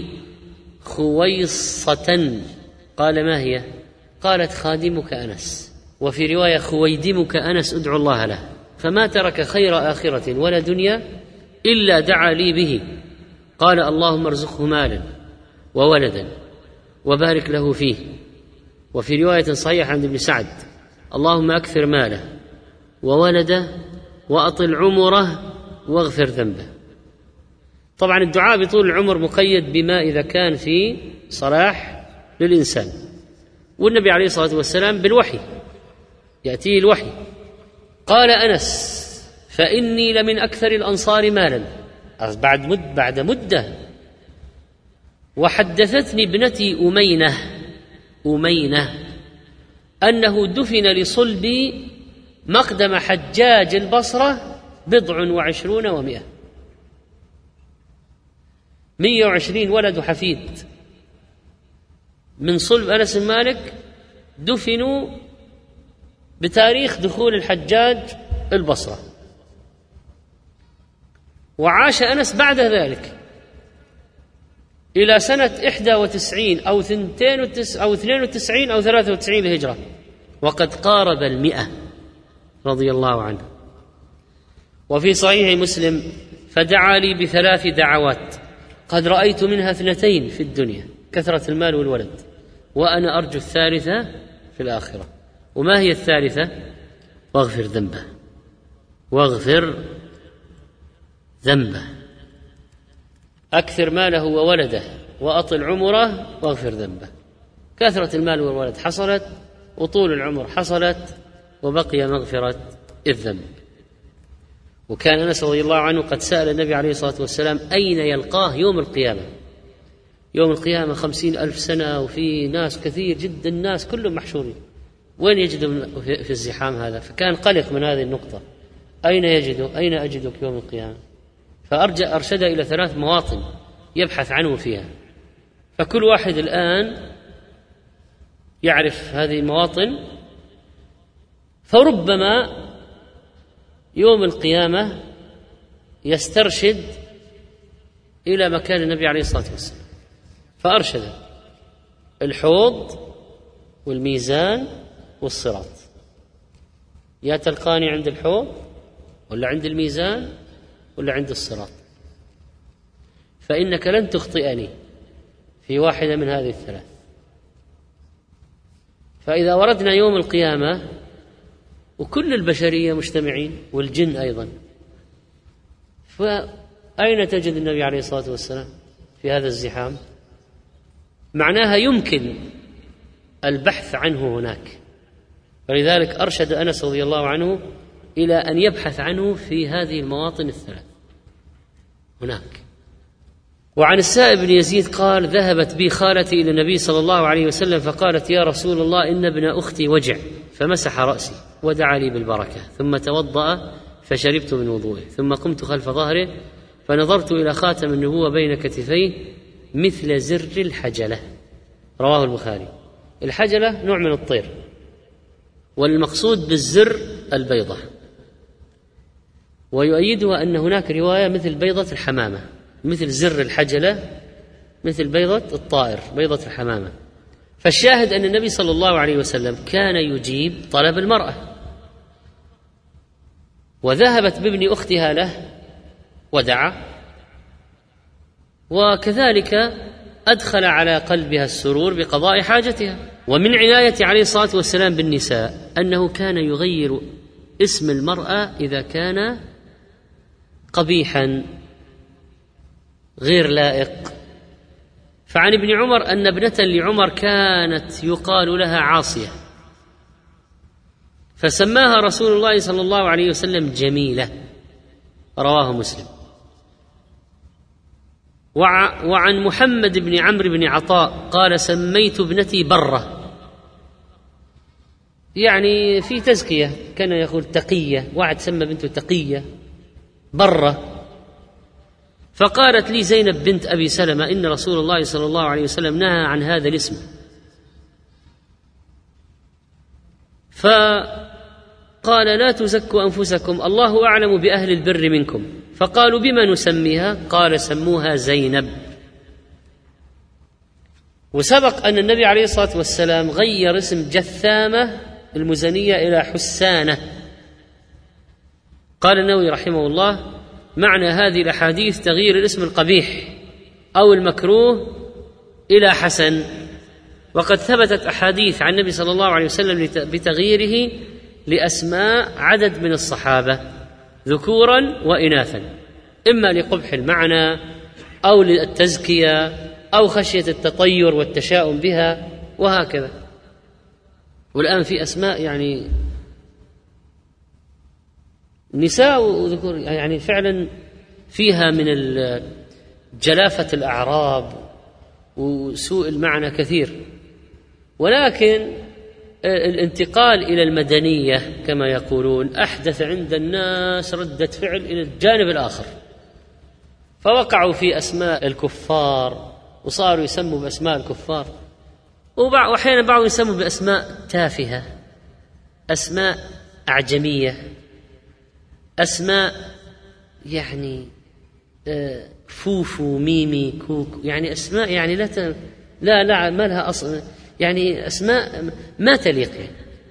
خويصة. قال ما هي؟ قالت خادمك أنس، وفي رواية خويدمك أنس ادعو الله له، فما ترك خير آخرة ولا دنيا إلا دعا لي به. قال اللهم ارزقه مالا وولدا وبارك له فيه. وفي رواية صحيحة عند ابن سعد اللهم أكثر ماله وولده وأطل عمره واغفر ذنبه. طبعا الدعاء بطول العمر مقيد بما إذا كان في صلاح للإنسان، والنبي عليه الصلاة والسلام بالوحي يأتيه الوحي. قال أنس فإني لمن أكثر الأنصار مالا، بعد مد بعد مدة. وحدثتني ابنتي أمينة أمينة أنه دفن لصلبي مقدم حجاج البصرة بضع وعشرون ومئة، مئة وعشرين ولد حفيد من صلب أنس بن مالك دفنوا بتاريخ دخول الحجاج البصرة. وعاش أنس بعد ذلك إلى سنة إحدى وتسعين أو ثنتين وتس أو اثنين وتسعين أو ثلاثة وتسعين الهجرة، وقد قارب المئة رضي الله عنه. وفي صحيح مسلم فدعا لي بثلاث دعوات قد رأيت منها اثنتين في الدنيا كثرة المال والولد، وأنا أرجو الثالثة في الآخرة. وما هي الثالثة؟ واغفر ذنبه واغفر ذنبه، أكثر ماله وولده وأطل عمره واغفر ذنبه. كثرة المال والولد حصلت وطول العمر حصلت وبقي مغفرة الذنب. وكان أنس رضي الله عنه قد سأل النبي عليه الصلاة والسلام أين يلقاه يوم القيامة. يوم القيامة خمسين ألف سنة وفي ناس كثير جدا، الناس كلهم محشورين، وين يجده في الزحام هذا؟ فكان قلق من هذه النقطة، أين يجده؟ أين أجدك يوم القيامة؟ فأرجع أرشد إلى ثلاث مواطن يبحث عنه فيها، فكل واحد الآن يعرف هذه المواطن، فربما يوم القيامة يسترشد إلى مكان النبي عليه الصلاة والسلام. فأرشد الحوض والميزان والصراط، يا تلقاني عند الحوض ولا عند الميزان ولا عند الصراط، فإنك لن تخطئني في واحدة من هذه الثلاث. فإذا وردنا يوم القيامة وكل البشرية مجتمعين والجن أيضا، فأين تجد النبي عليه الصلاة والسلام في هذا الزحام؟ معناها يمكن البحث عنه هناك. ولذلك أرشد أنس رضي الله عنه إلى أن يبحث عنه في هذه المواطن الثلاث هناك. وعن السائب بن يزيد قال ذهبت بي خالتي إلى النبي صلى الله عليه وسلم فقالت يا رسول الله إن ابن أختي وجع، فمسح رأسي ودعا لي بالبركة، ثم توضأ فشربت من وضوئه، ثم قمت خلف ظهره فنظرت إلى خاتم النبوة بين كتفيه مثل زر الحجلة. رواه البخاري. الحجلة نوع من الطير، والمقصود بالزر البيضة، ويؤيدها أن هناك رواية مثل بيضة الحمامة، مثل زر الحجلة مثل بيضة الطائر بيضة الحمامة. فالشاهد أن النبي صلى الله عليه وسلم كان يجيب طلب المرأة، وذهبت بابن أختها له ودعا، وكذلك أدخل على قلبها السرور بقضاء حاجتها. ومن عناية عليه الصلاة والسلام بالنساء أنه كان يغير اسم المرأة إذا كان قبيحا غير لائق. فعن ابن عمر أن ابنة لعمر كانت يقال لها عاصية، فسماها رسول الله صلى الله عليه وسلم جميلة، رواه مسلم. وعن محمد بن عمرو بن عطاء قال سميت ابنتي برة، يعني في تزكية، كان يقول تقية، واحد سمى بنته تقية برة. فقالت لي زينب بنت أبي سلمة إن رسول الله صلى الله عليه وسلم نهى عن هذا الاسم، فقال لا تزكوا أنفسكم، الله أعلم بأهل البر منكم. فقالوا بما نسميها؟ قال سموها زينب. وسبق أن النبي عليه الصلاة والسلام غير اسم جثامة المزنية إلى حسانة. قال النووي رحمه الله معنى هذه الأحاديث تغيير الاسم القبيح أو المكروه إلى حسن. وقد ثبتت أحاديث عن النبي صلى الله عليه وسلم بتغييره لأسماء عدد من الصحابة ذكورا وإناثا، إما لقبح المعنى أو للتزكية أو خشية التطير والتشاؤم بها وهكذا. والآن في أسماء يعني نساء وذكور يعني فعلا فيها من جلافة الأعراب وسوء المعنى كثير. ولكن الانتقال إلى المدنية كما يقولون أحدث عند الناس ردة فعل إلى الجانب الآخر، فوقعوا في أسماء الكفار وصاروا يسموا بأسماء الكفار، وأحيانا بعضهم يسموا بأسماء تافهة، أسماء أعجمية، أسماء يعني فوفو ميمي كوك، يعني أسماء يعني لا ت... لا لا ما لها أصل، يعني أسماء ما تليق يعني.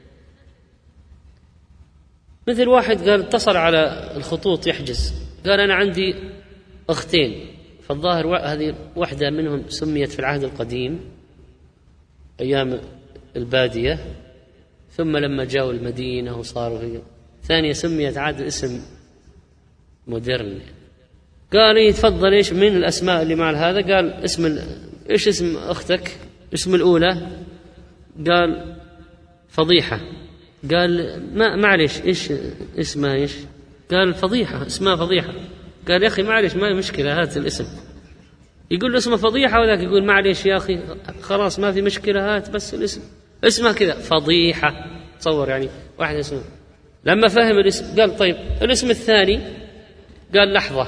مثل واحد قال اتصل على الخطوط يحجز، قال أنا عندي أختين، فالظاهر هذه واحدة منهم سميت في العهد القديم أيام البادية، ثم لما جاءوا المدينة وصاروا هي ثانية سميت عاد اسم مودرن. قال إيه تفضل إيش من الأسماء اللي مع هذا؟ قال اسم ال... إيش اسم أختك؟ اسم الأولى قال فضيحة. قال ما معلش إيش اسمها إيش؟ قال فضيحة، اسمها فضيحة. قال يا أخي معلش ما هي مشكلة هات الاسم. يقول له اسمه فضيحة وذاك يقول معلش يا أخي خلاص ما في مشكلة هات بس الاسم، اسمها كذا فضيحة. تصور يعني واحد اسمه. لما فهم الاسم قال طيب الاسم الثاني، قال لحظة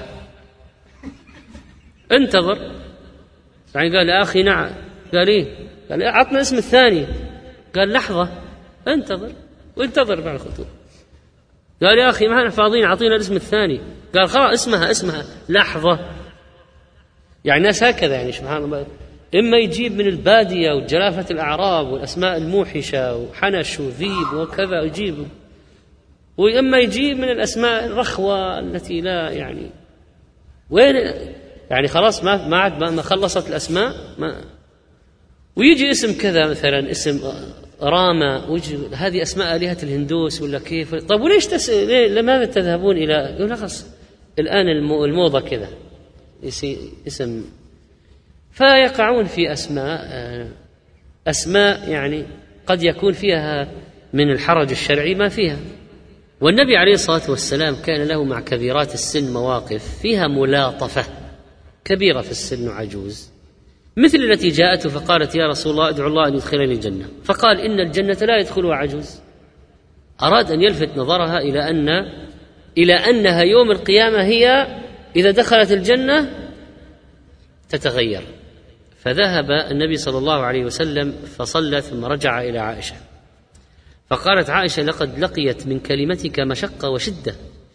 انتظر. يعني قال يا أخي نعم. قال إيه؟ قال عطنا اسم الثاني. قال لحظة انتظر، وانتظر بعد الخطوة. قال يا أخي ما احنا فاضيين أعطينا الاسم الثاني. قال خلاص اسمها اسمها لحظة. يعني الناس هكذا يعني سبحان الله، إما يجيب من البادية وجلافة الأعراب والأسماء الموحشة وحنش وذيب وكذا يجيب، وإما يجيب من الأسماء الرخوة التي لا يعني وين يعني خلاص ما ما عاد ما خلصت الأسماء ما. ويجي اسم كذا مثلا اسم راما، ويجي هذه أسماء آلهة الهندوس ولا كيف. طب وليش تس... ليه؟ لماذا تذهبون إلى يقول خلاص الآن الموضة كذا اسم، فيقعون في أسماء أسماء يعني قد يكون فيها من الحرج الشرعي ما فيها. والنبي عليه الصلاة والسلام كان له مع كبيرات السن مواقف فيها ملاطفة. كبيرة في السن وعجوز مثل التي جاءته فقالت يا رسول الله ادعو الله أن يدخلني الجنة، فقال إن الجنة لا يدخلها عجوز. أراد أن يلفت نظرها إلى أن إلى أنها يوم القيامة هي إذا دخلت الجنة تتغير. فذهب النبي صلى الله عليه وسلم فصلى ثم رجع إلى عائشة، فقالت عائشة لقد لقيت من كلمتك مشقة وشدة.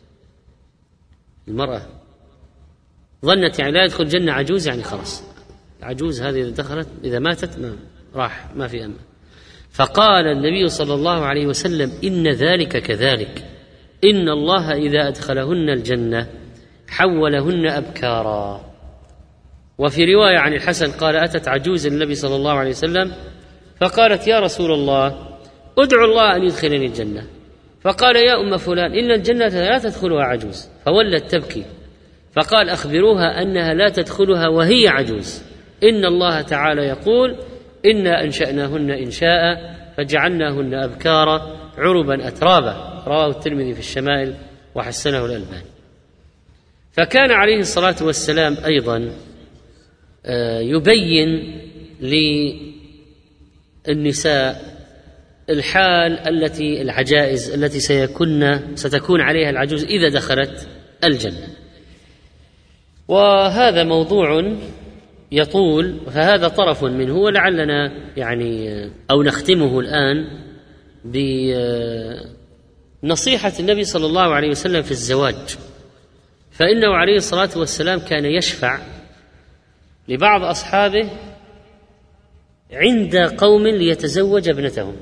المرأة ظنت يعني لا يدخل الجنة عجوز، يعني خلاص عجوز هذه إذا دخلت إذا ماتت ما راح ما في أمل. فقال النبي صلى الله عليه وسلم إن ذلك كذلك، إن الله إذا أدخلهن الجنة حولهن أبكارا. وفي رواية عن الحسن قال: أتت عجوز النبي صلى الله عليه وسلم فقالت: يا رسول الله، ادعو الله أن يدخلني الجنة. فقال: يا أم فلان، إن الجنة لا تدخلها عجوز. فولت تبكي، فقال: أخبروها أنها لا تدخلها وهي عجوز، إن الله تعالى يقول: إنا أنشأناهن إنشاء فجعلناهن أبكارا عربا أترابا. رواه الترمذي في الشمائل وحسنه الألباني. فكان عليه الصلاة والسلام أيضا يبين للنساء الحال التي العجائز التي سيكون ستكون عليها العجوز إذا دخلت الجنة. وهذا موضوع يطول، فهذا طرف منه، ولعلنا يعني أو نختمه الآن بنصيحة النبي صلى الله عليه وسلم في الزواج. فإنه عليه الصلاة والسلام كان يشفع لبعض أصحابه عند قوم ليتزوج ابنتهم،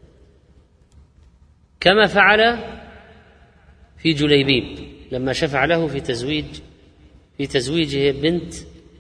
كما فعل في جليبيب لما شفع له في تزويج في تزويجه بنت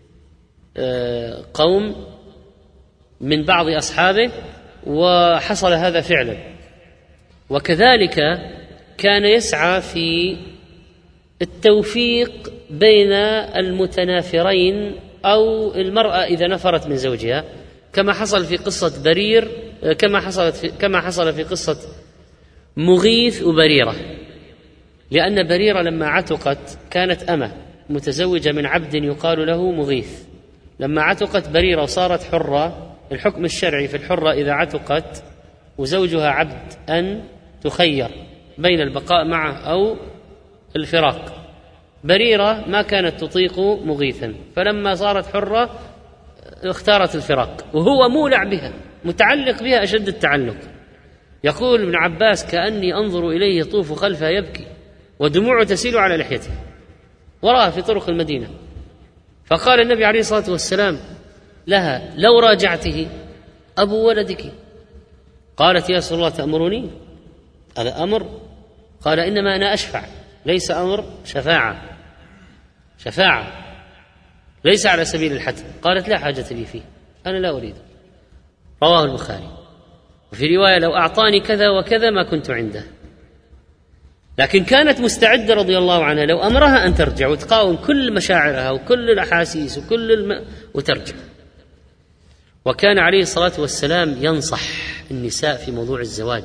قوم من بعض أصحابه، وحصل هذا فعلا. وكذلك كان يسعى في التوفيق بين المتنافرين أو المرأة إذا نفرت من زوجها، كما حصل في قصة برير كما حصلت في كما حصل في قصة مغيث وبريرة. لأن بريرة لما عتقت كانت أمة متزوجة من عبد يقال له مغيث. لما عتقت بريرة وصارت حرة، الحكم الشرعي في الحرة إذا عتقت وزوجها عبد أن تخير بين البقاء معه أو الفراق. بريرة ما كانت تطيق مغيثا، فلما صارت حرة اختارت الفراق، وهو مولع بها متعلق بها أشد التعلق. يقول ابن عباس: كأني أنظر إليه يطوف خلفها يبكي ودموعه تسيل على لحيته وراها في طرق المدينة. فقال النبي عليه الصلاة والسلام لها: لو راجعته أبو ولدك. قالت: يا رسول الله، تأمرني؟ هذا أمر؟ قال: إنما أنا أشفع، ليس أمر، شفاعة شفاعة ليس على سبيل الحتم. قالت: لا حاجة لي فيه، أنا لا أريد. رواه البخاري. وفي رواية: لو أعطاني كذا وكذا ما كنت عنده. لكن كانت مستعدة رضي الله عنها لو أمرها أن ترجع وتقاوم كل مشاعرها وكل الأحاسيس وكل الم... وترجع. وكان عليه الصلاة والسلام ينصح النساء في موضوع الزواج.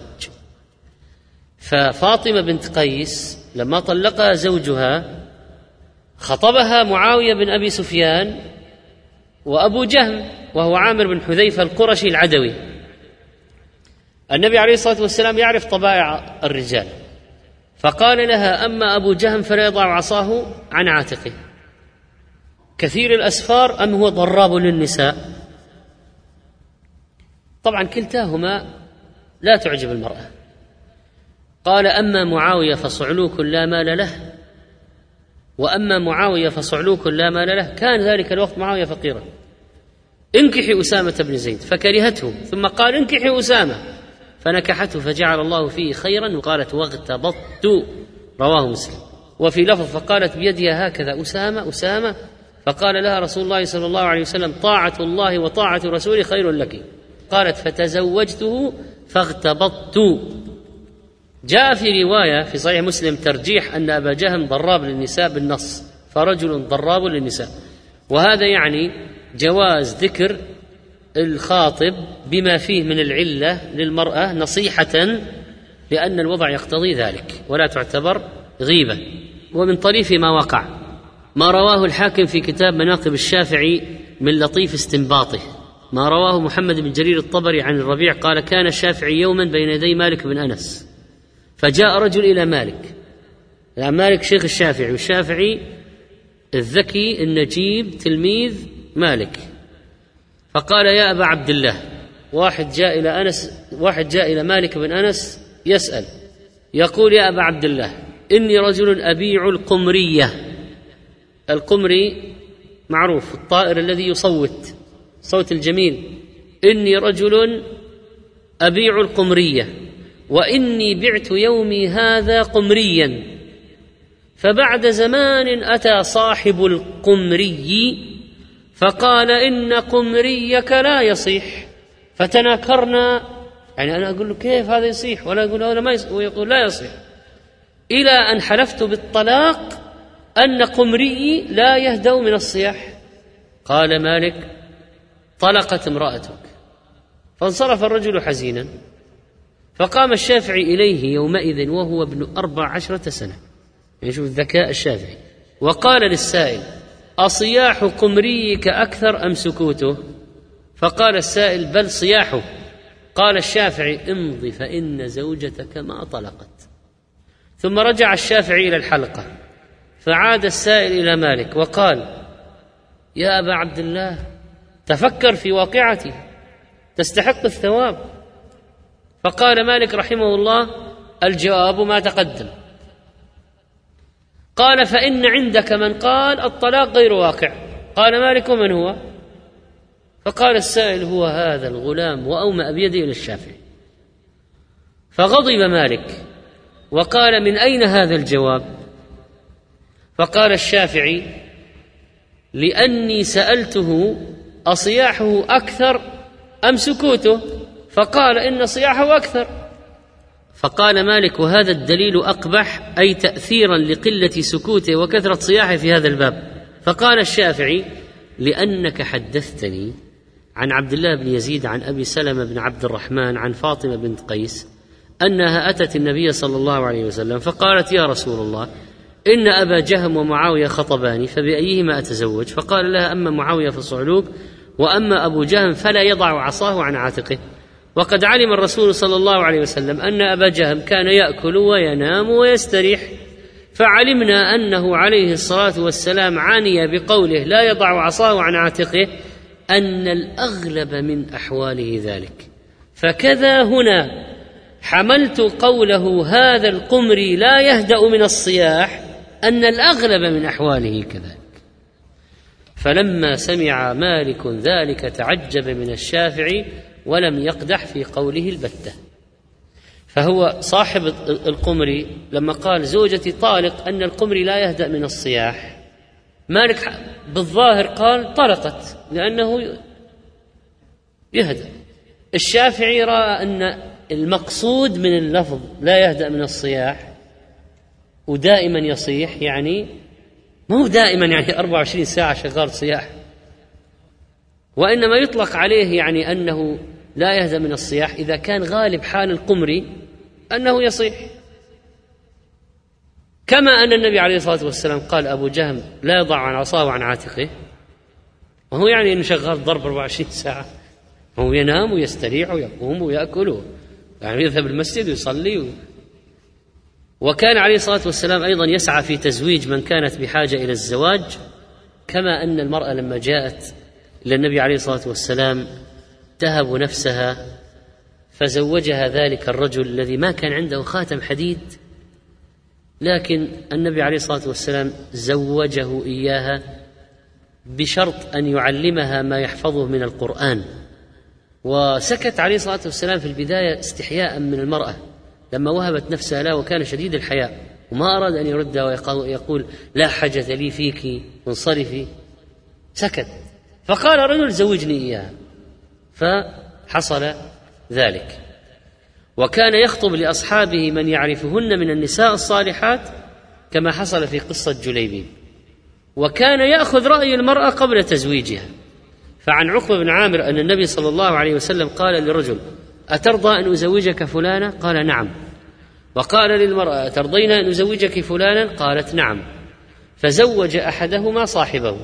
ففاطمة بنت قيس لما طلقها زوجها خطبها معاوية بن أبي سفيان وأبو جهم وهو عامر بن حذيفة القرشي العدوي. النبي عليه الصلاة والسلام يعرف طبائع الرجال، فقال لها: أما أبو جهم فلا يضع عصاه عن عاتقه، كثير الأسفار أم هو ضراب للنساء. طبعا كلتاهما لا تعجب المرأة. قال: أما معاوية فصعلوك لا مال له، وأما معاوية فصعلوك لا مال له. كان ذلك الوقت معاوية فقيرا. انكحي أسامة بن زيد، فكرهته، ثم قال: انكحي أسامة، فنكحته فجعل الله فيه خيرا. وقالت: واغتبطت. رواه مسلم. وفي لفظ: فقالت بيدها هكذا: أسامة أسامة. فقال لها رسول الله صلى الله عليه وسلم: طاعة الله وطاعة رسوله خير لك. قالت: فتزوجته فاغتبطت. جاء في رواية في صحيح مسلم ترجيح أن أبا جهم ضراب للنساء بالنص، فرجل ضراب للنساء. وهذا يعني جواز ذكر الخاطب بما فيه من العلة للمرأة نصيحة، لأن الوضع يقتضي ذلك، ولا تعتبر غيبة. ومن طريف ما وقع ما رواه الحاكم في كتاب مناقب الشافعي من لطيف استنباطه، ما رواه محمد بن جرير الطبري عن الربيع قال: كان الشافعي يوما بين يدي مالك بن أنس، فجاء رجل إلى مالك. يعني مالك شيخ الشافعي، والشافعي الذكي النجيب تلميذ مالك. فقال: يا أبا عبد الله، واحد جاء إلى أنس واحد جاء إلى مالك بن أنس يسأل، يقول: يا أبا عبد الله، إني رجل أبيع القمرية. القمري معروف، الطائر الذي يصوت صوت الجميل. إني رجل أبيع القمرية، وإني بعت يومي هذا قمريا، فبعد زمان أتى صاحب القمري فقال إن قمريك لا يصيح، فتناكرنا، يعني أنا أقول له كيف هذا يصيح ولا أقول له ما يصيح ويقول لا يصيح، إلى أن حلفت بالطلاق أن قمري لا يهدأ من الصياح. قال مالك: طلقت امرأتك. فانصرف الرجل حزينا، فقام الشافعي إليه يومئذ وهو ابن أربع عشرة سنة، يعني شوف الذكاء الشافعي، وقال للسائل: أصياح قمريك أكثر أم سكوته؟ فقال السائل: بل صياحه. قال الشافعي: امض فإن زوجتك ما طلقت. ثم رجع الشافعي إلى الحلقة، فعاد السائل إلى مالك وقال: يا أبا عبد الله، تفكر في واقعتي تستحق الثواب. فقال مالك رحمه الله: الجواب ما تقدم. قال: فإن عندك من قال الطلاق غير واقع. قال مالك: ومن هو؟ فقال السائل: هو هذا الغلام، وأومأ بيده إلى الشافعي. فغضب مالك وقال: من أين هذا الجواب؟ فقال الشافعي: لأني سألته أصياحه أكثر أم سكوته؟ فقال: إن صياحه أكثر. فقال مالك: وهذا الدليل أقبح، أي تأثيرا لقلة سكوته وكثرة صياحه في هذا الباب. فقال الشافعي: لأنك حدثتني عن عبد الله بن يزيد عن أبي سلمة بن عبد الرحمن عن فاطمة بنت قيس أنها أتت النبي صلى الله عليه وسلم فقالت: يا رسول الله، إن أبا جهم ومعاوية خطباني، فبأيهما أتزوج؟ فقال لها: أما معاوية فصعلوك، وأما أبو جهم فلا يضع عصاه عن عاتقه. وقد علم الرسول صلى الله عليه وسلم أن أبا جهم كان يأكل وينام ويستريح، فعلمنا أنه عليه الصلاة والسلام عني بقوله لا يضع عصاه عن عاتقه أن الأغلب من أحواله ذلك. فكذا هنا حملت قوله هذا القمري لا يهدأ من الصياح أن الأغلب من أحواله كذلك. فلما سمع مالك ذلك تعجب من الشافعي ولم يقدح في قوله البتة. فهو صاحب القمري لما قال زوجتي طالق أن القمري لا يهدأ من الصياح، مالك بالظاهر قال طلقت لأنه يهدأ. الشافعي رأى أن المقصود من اللفظ لا يهدأ من الصياح ودائما يصيح، يعني ما هو دائما يعني أربعة وعشرين ساعة شغال صياح، وإنما يطلق عليه يعني أنه لا يهدأ من الصياح إذا كان غالب حال القمري أنه يصيح. كما أن النبي عليه الصلاة والسلام قال أبو جهم لا يضع عن عصاه وعن عاتقه، وهو يعني أنه شغال ضرب أربعة وعشرين ساعة، هو ينام ويستريح ويقوم ويأكل، يعني يذهب المسجد ويصلي و... وكان عليه الصلاة والسلام أيضا يسعى في تزويج من كانت بحاجة إلى الزواج، كما أن المرأة لما جاءت إلى النبي عليه الصلاة والسلام تهب نفسها فزوجها ذلك الرجل الذي ما كان عنده خاتم حديد، لكن النبي عليه الصلاة والسلام زوجه إياها بشرط أن يعلمها ما يحفظه من القرآن. وسكت عليه الصلاة والسلام في البداية استحياء من المرأة لما وهبت نفسها له، وكان شديد الحياء وما أراد أن يردها ويقول لا حاجة لي فيك وانصرفي، سكت. فقال رجل زوجني إياها، فحصل ذلك. وكان يخطب لأصحابه من يعرفهن من النساء الصالحات كما حصل في قصة جليبيب، وكان يأخذ رأي المرأة قبل تزويجها. فعن عقبة بن عامر أن النبي صلى الله عليه وسلم قال لرجل أترضى أن أزوجك فلانا؟ قال نعم. وقال للمرأة أترضين أن أزوجك فلانا؟ قالت نعم. فزوج أحدهما صاحبه،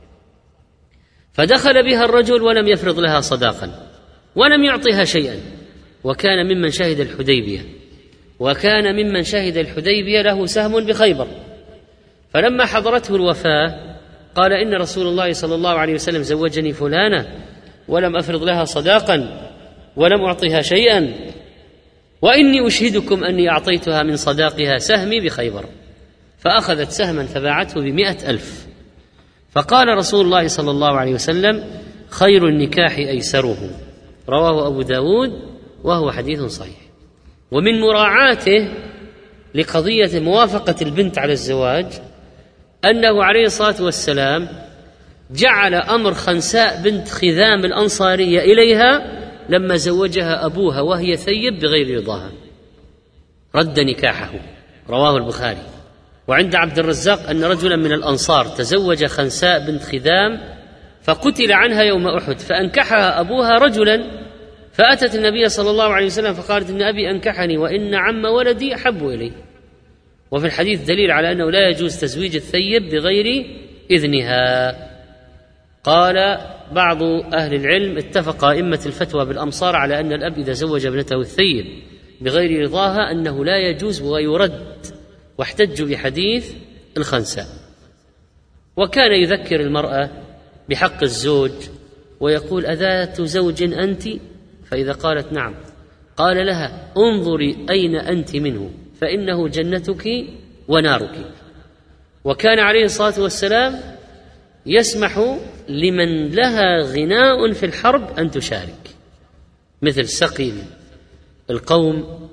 فدخل بها الرجل ولم يفرض لها صداقا ولم يعطها شيئا، وكان ممن شهد الحديبية، وكان ممن شهد الحديبية له سهم بخيبر. فلما حضرته الوفاة قال إن رسول الله صلى الله عليه وسلم زوجني فلانة ولم أفرض لها صداقا ولم أعطها شيئا، وإني أشهدكم أني أعطيتها من صداقها سهمي بخيبر. فأخذت سهما فباعته بمئة ألف. فقال رسول الله صلى الله عليه وسلم خير النكاح أيسره، رواه أبو داود وهو حديث صحيح. ومن مراعاته لقضية موافقة البنت على الزواج أنه عليه الصلاة والسلام جعل أمر خنساء بنت خذام الأنصارية إليها لما زوجها أبوها وهي ثيب بغير رضاها، رد نكاحه، رواه البخاري. وعند عبد الرزاق أن رجلا من الأنصار تزوج خنساء بنت خذام فقتل عنها يوم أحد، فأنكحها أبوها رجلا، فأتت النبي صلى الله عليه وسلم فقالت إن أبي أنكحني وإن عم ولدي أحب إلي. وفي الحديث دليل على أنه لا يجوز تزويج الثيب بغير إذنها. قال بعض أهل العلم اتفق أئمة الفتوى بالأمصار على أن الأب إذا زوج ابنته الثيب بغير رضاها أنه لا يجوز ويرد، واحتجوا بحديث الخنساء. وكان يذكر المرأة بحق الزوج ويقول أذات زوج أنت؟ فإذا قالت نعم قال لها انظري أين أنت منه فإنه جنتك ونارك. وكان عليه الصلاة والسلام يسمح لمن لها غناء في الحرب أن تشارك، مثل سقي القوم،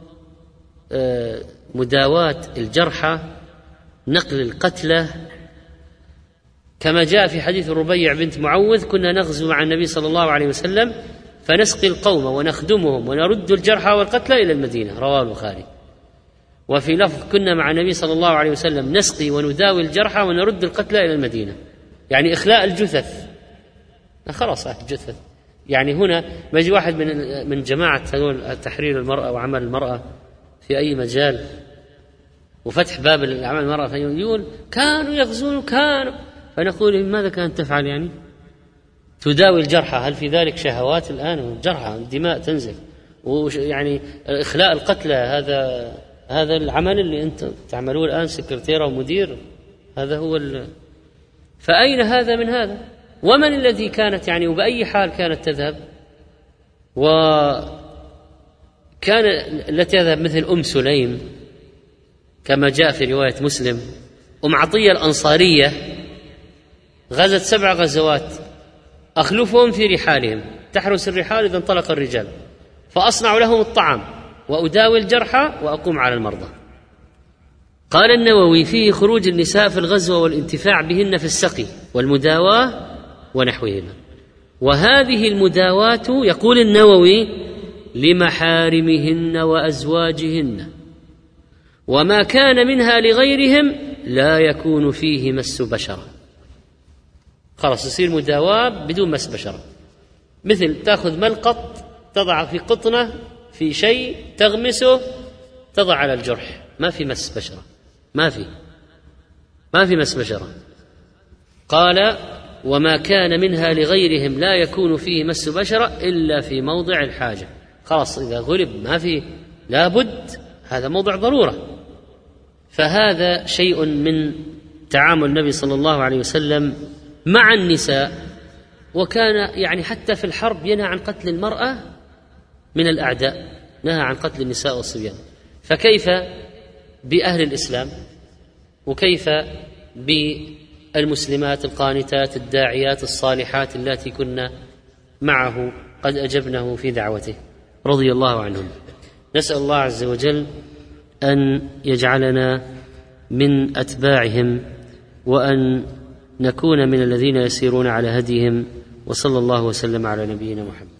مداواة الجرحى، نقل القتلى، كما جاء في حديث الربيع بنت معوذ كنا نغزو مع النبي صلى الله عليه وسلم فنسقي القوم ونخدمهم ونرد الجرحى والقتلى إلى المدينة، رواه البخاري. وفي لفظ كنا مع النبي صلى الله عليه وسلم نسقي ونداوي الجرحى ونرد القتلى إلى المدينة، يعني إخلاء الجثث، خلاص الجثث. يعني هنا ما يجي واحد من من جماعة تحرير المرأة وعمل المرأة في أي مجال وفتح باب العمل المرأة فيقول كانوا يغزون كانوا، فنقول ماذا كانت تفعل؟ يعني تداوي الجرحى، هل في ذلك شهوات الآن؟ الجرحى الدماء تنزل، ويعني إخلاء القتلى، هذا هذا العمل اللي أنت تعملوه الآن سكرتيرة ومدير، هذا هو ال... فأين هذا من هذا؟ ومن الذي كانت يعني وبأي حال كانت تذهب؟ وكان التي تذهب مثل أم سليم كما جاء في رواية مسلم، أم عطية الأنصارية غزت سبع غزوات، أخلفهم في رحالهم، تحرس الرحال إذا انطلق الرجال، فأصنع لهم الطعام وأداوي الجرحى وأقوم على المرضى. قال النووي فيه خروج النساء في الغزوة والانتفاع بهن في السقي والمداواة ونحوهما. وهذه المداواة يقول النووي لمحارمهن وأزواجهن، وما كان منها لغيرهم لا يكون فيه مس بشرة، خلاص يصير مداواة بدون مس بشرة، مثل تأخذ ملقط تضع في قطنة في شيء تغمسه تضع على الجرح، ما في مس بشرة، ما في ما في مس بشرة. قال وما كان منها لغيرهم لا يكون فيه مس بشرة إلا في موضع الحاجة، خلاص إذا غلب ما في لابد، هذا موضع ضرورة. فهذا شيء من تعامل النبي صلى الله عليه وسلم مع النساء. وكان يعني حتى في الحرب ينهى عن قتل المرأة من الأعداء، نهى عن قتل النساء والصبيان، فكيف بأهل الإسلام؟ وكيف بالمسلمات القانتات الداعيات الصالحات اللاتي كنا معه قد أجبنه في دعوته رضي الله عنهم. نسأل الله عز وجل أن يجعلنا من أتباعهم وأن نكون من الذين يسيرون على هديهم، وصلى الله وسلم على نبينا محمد.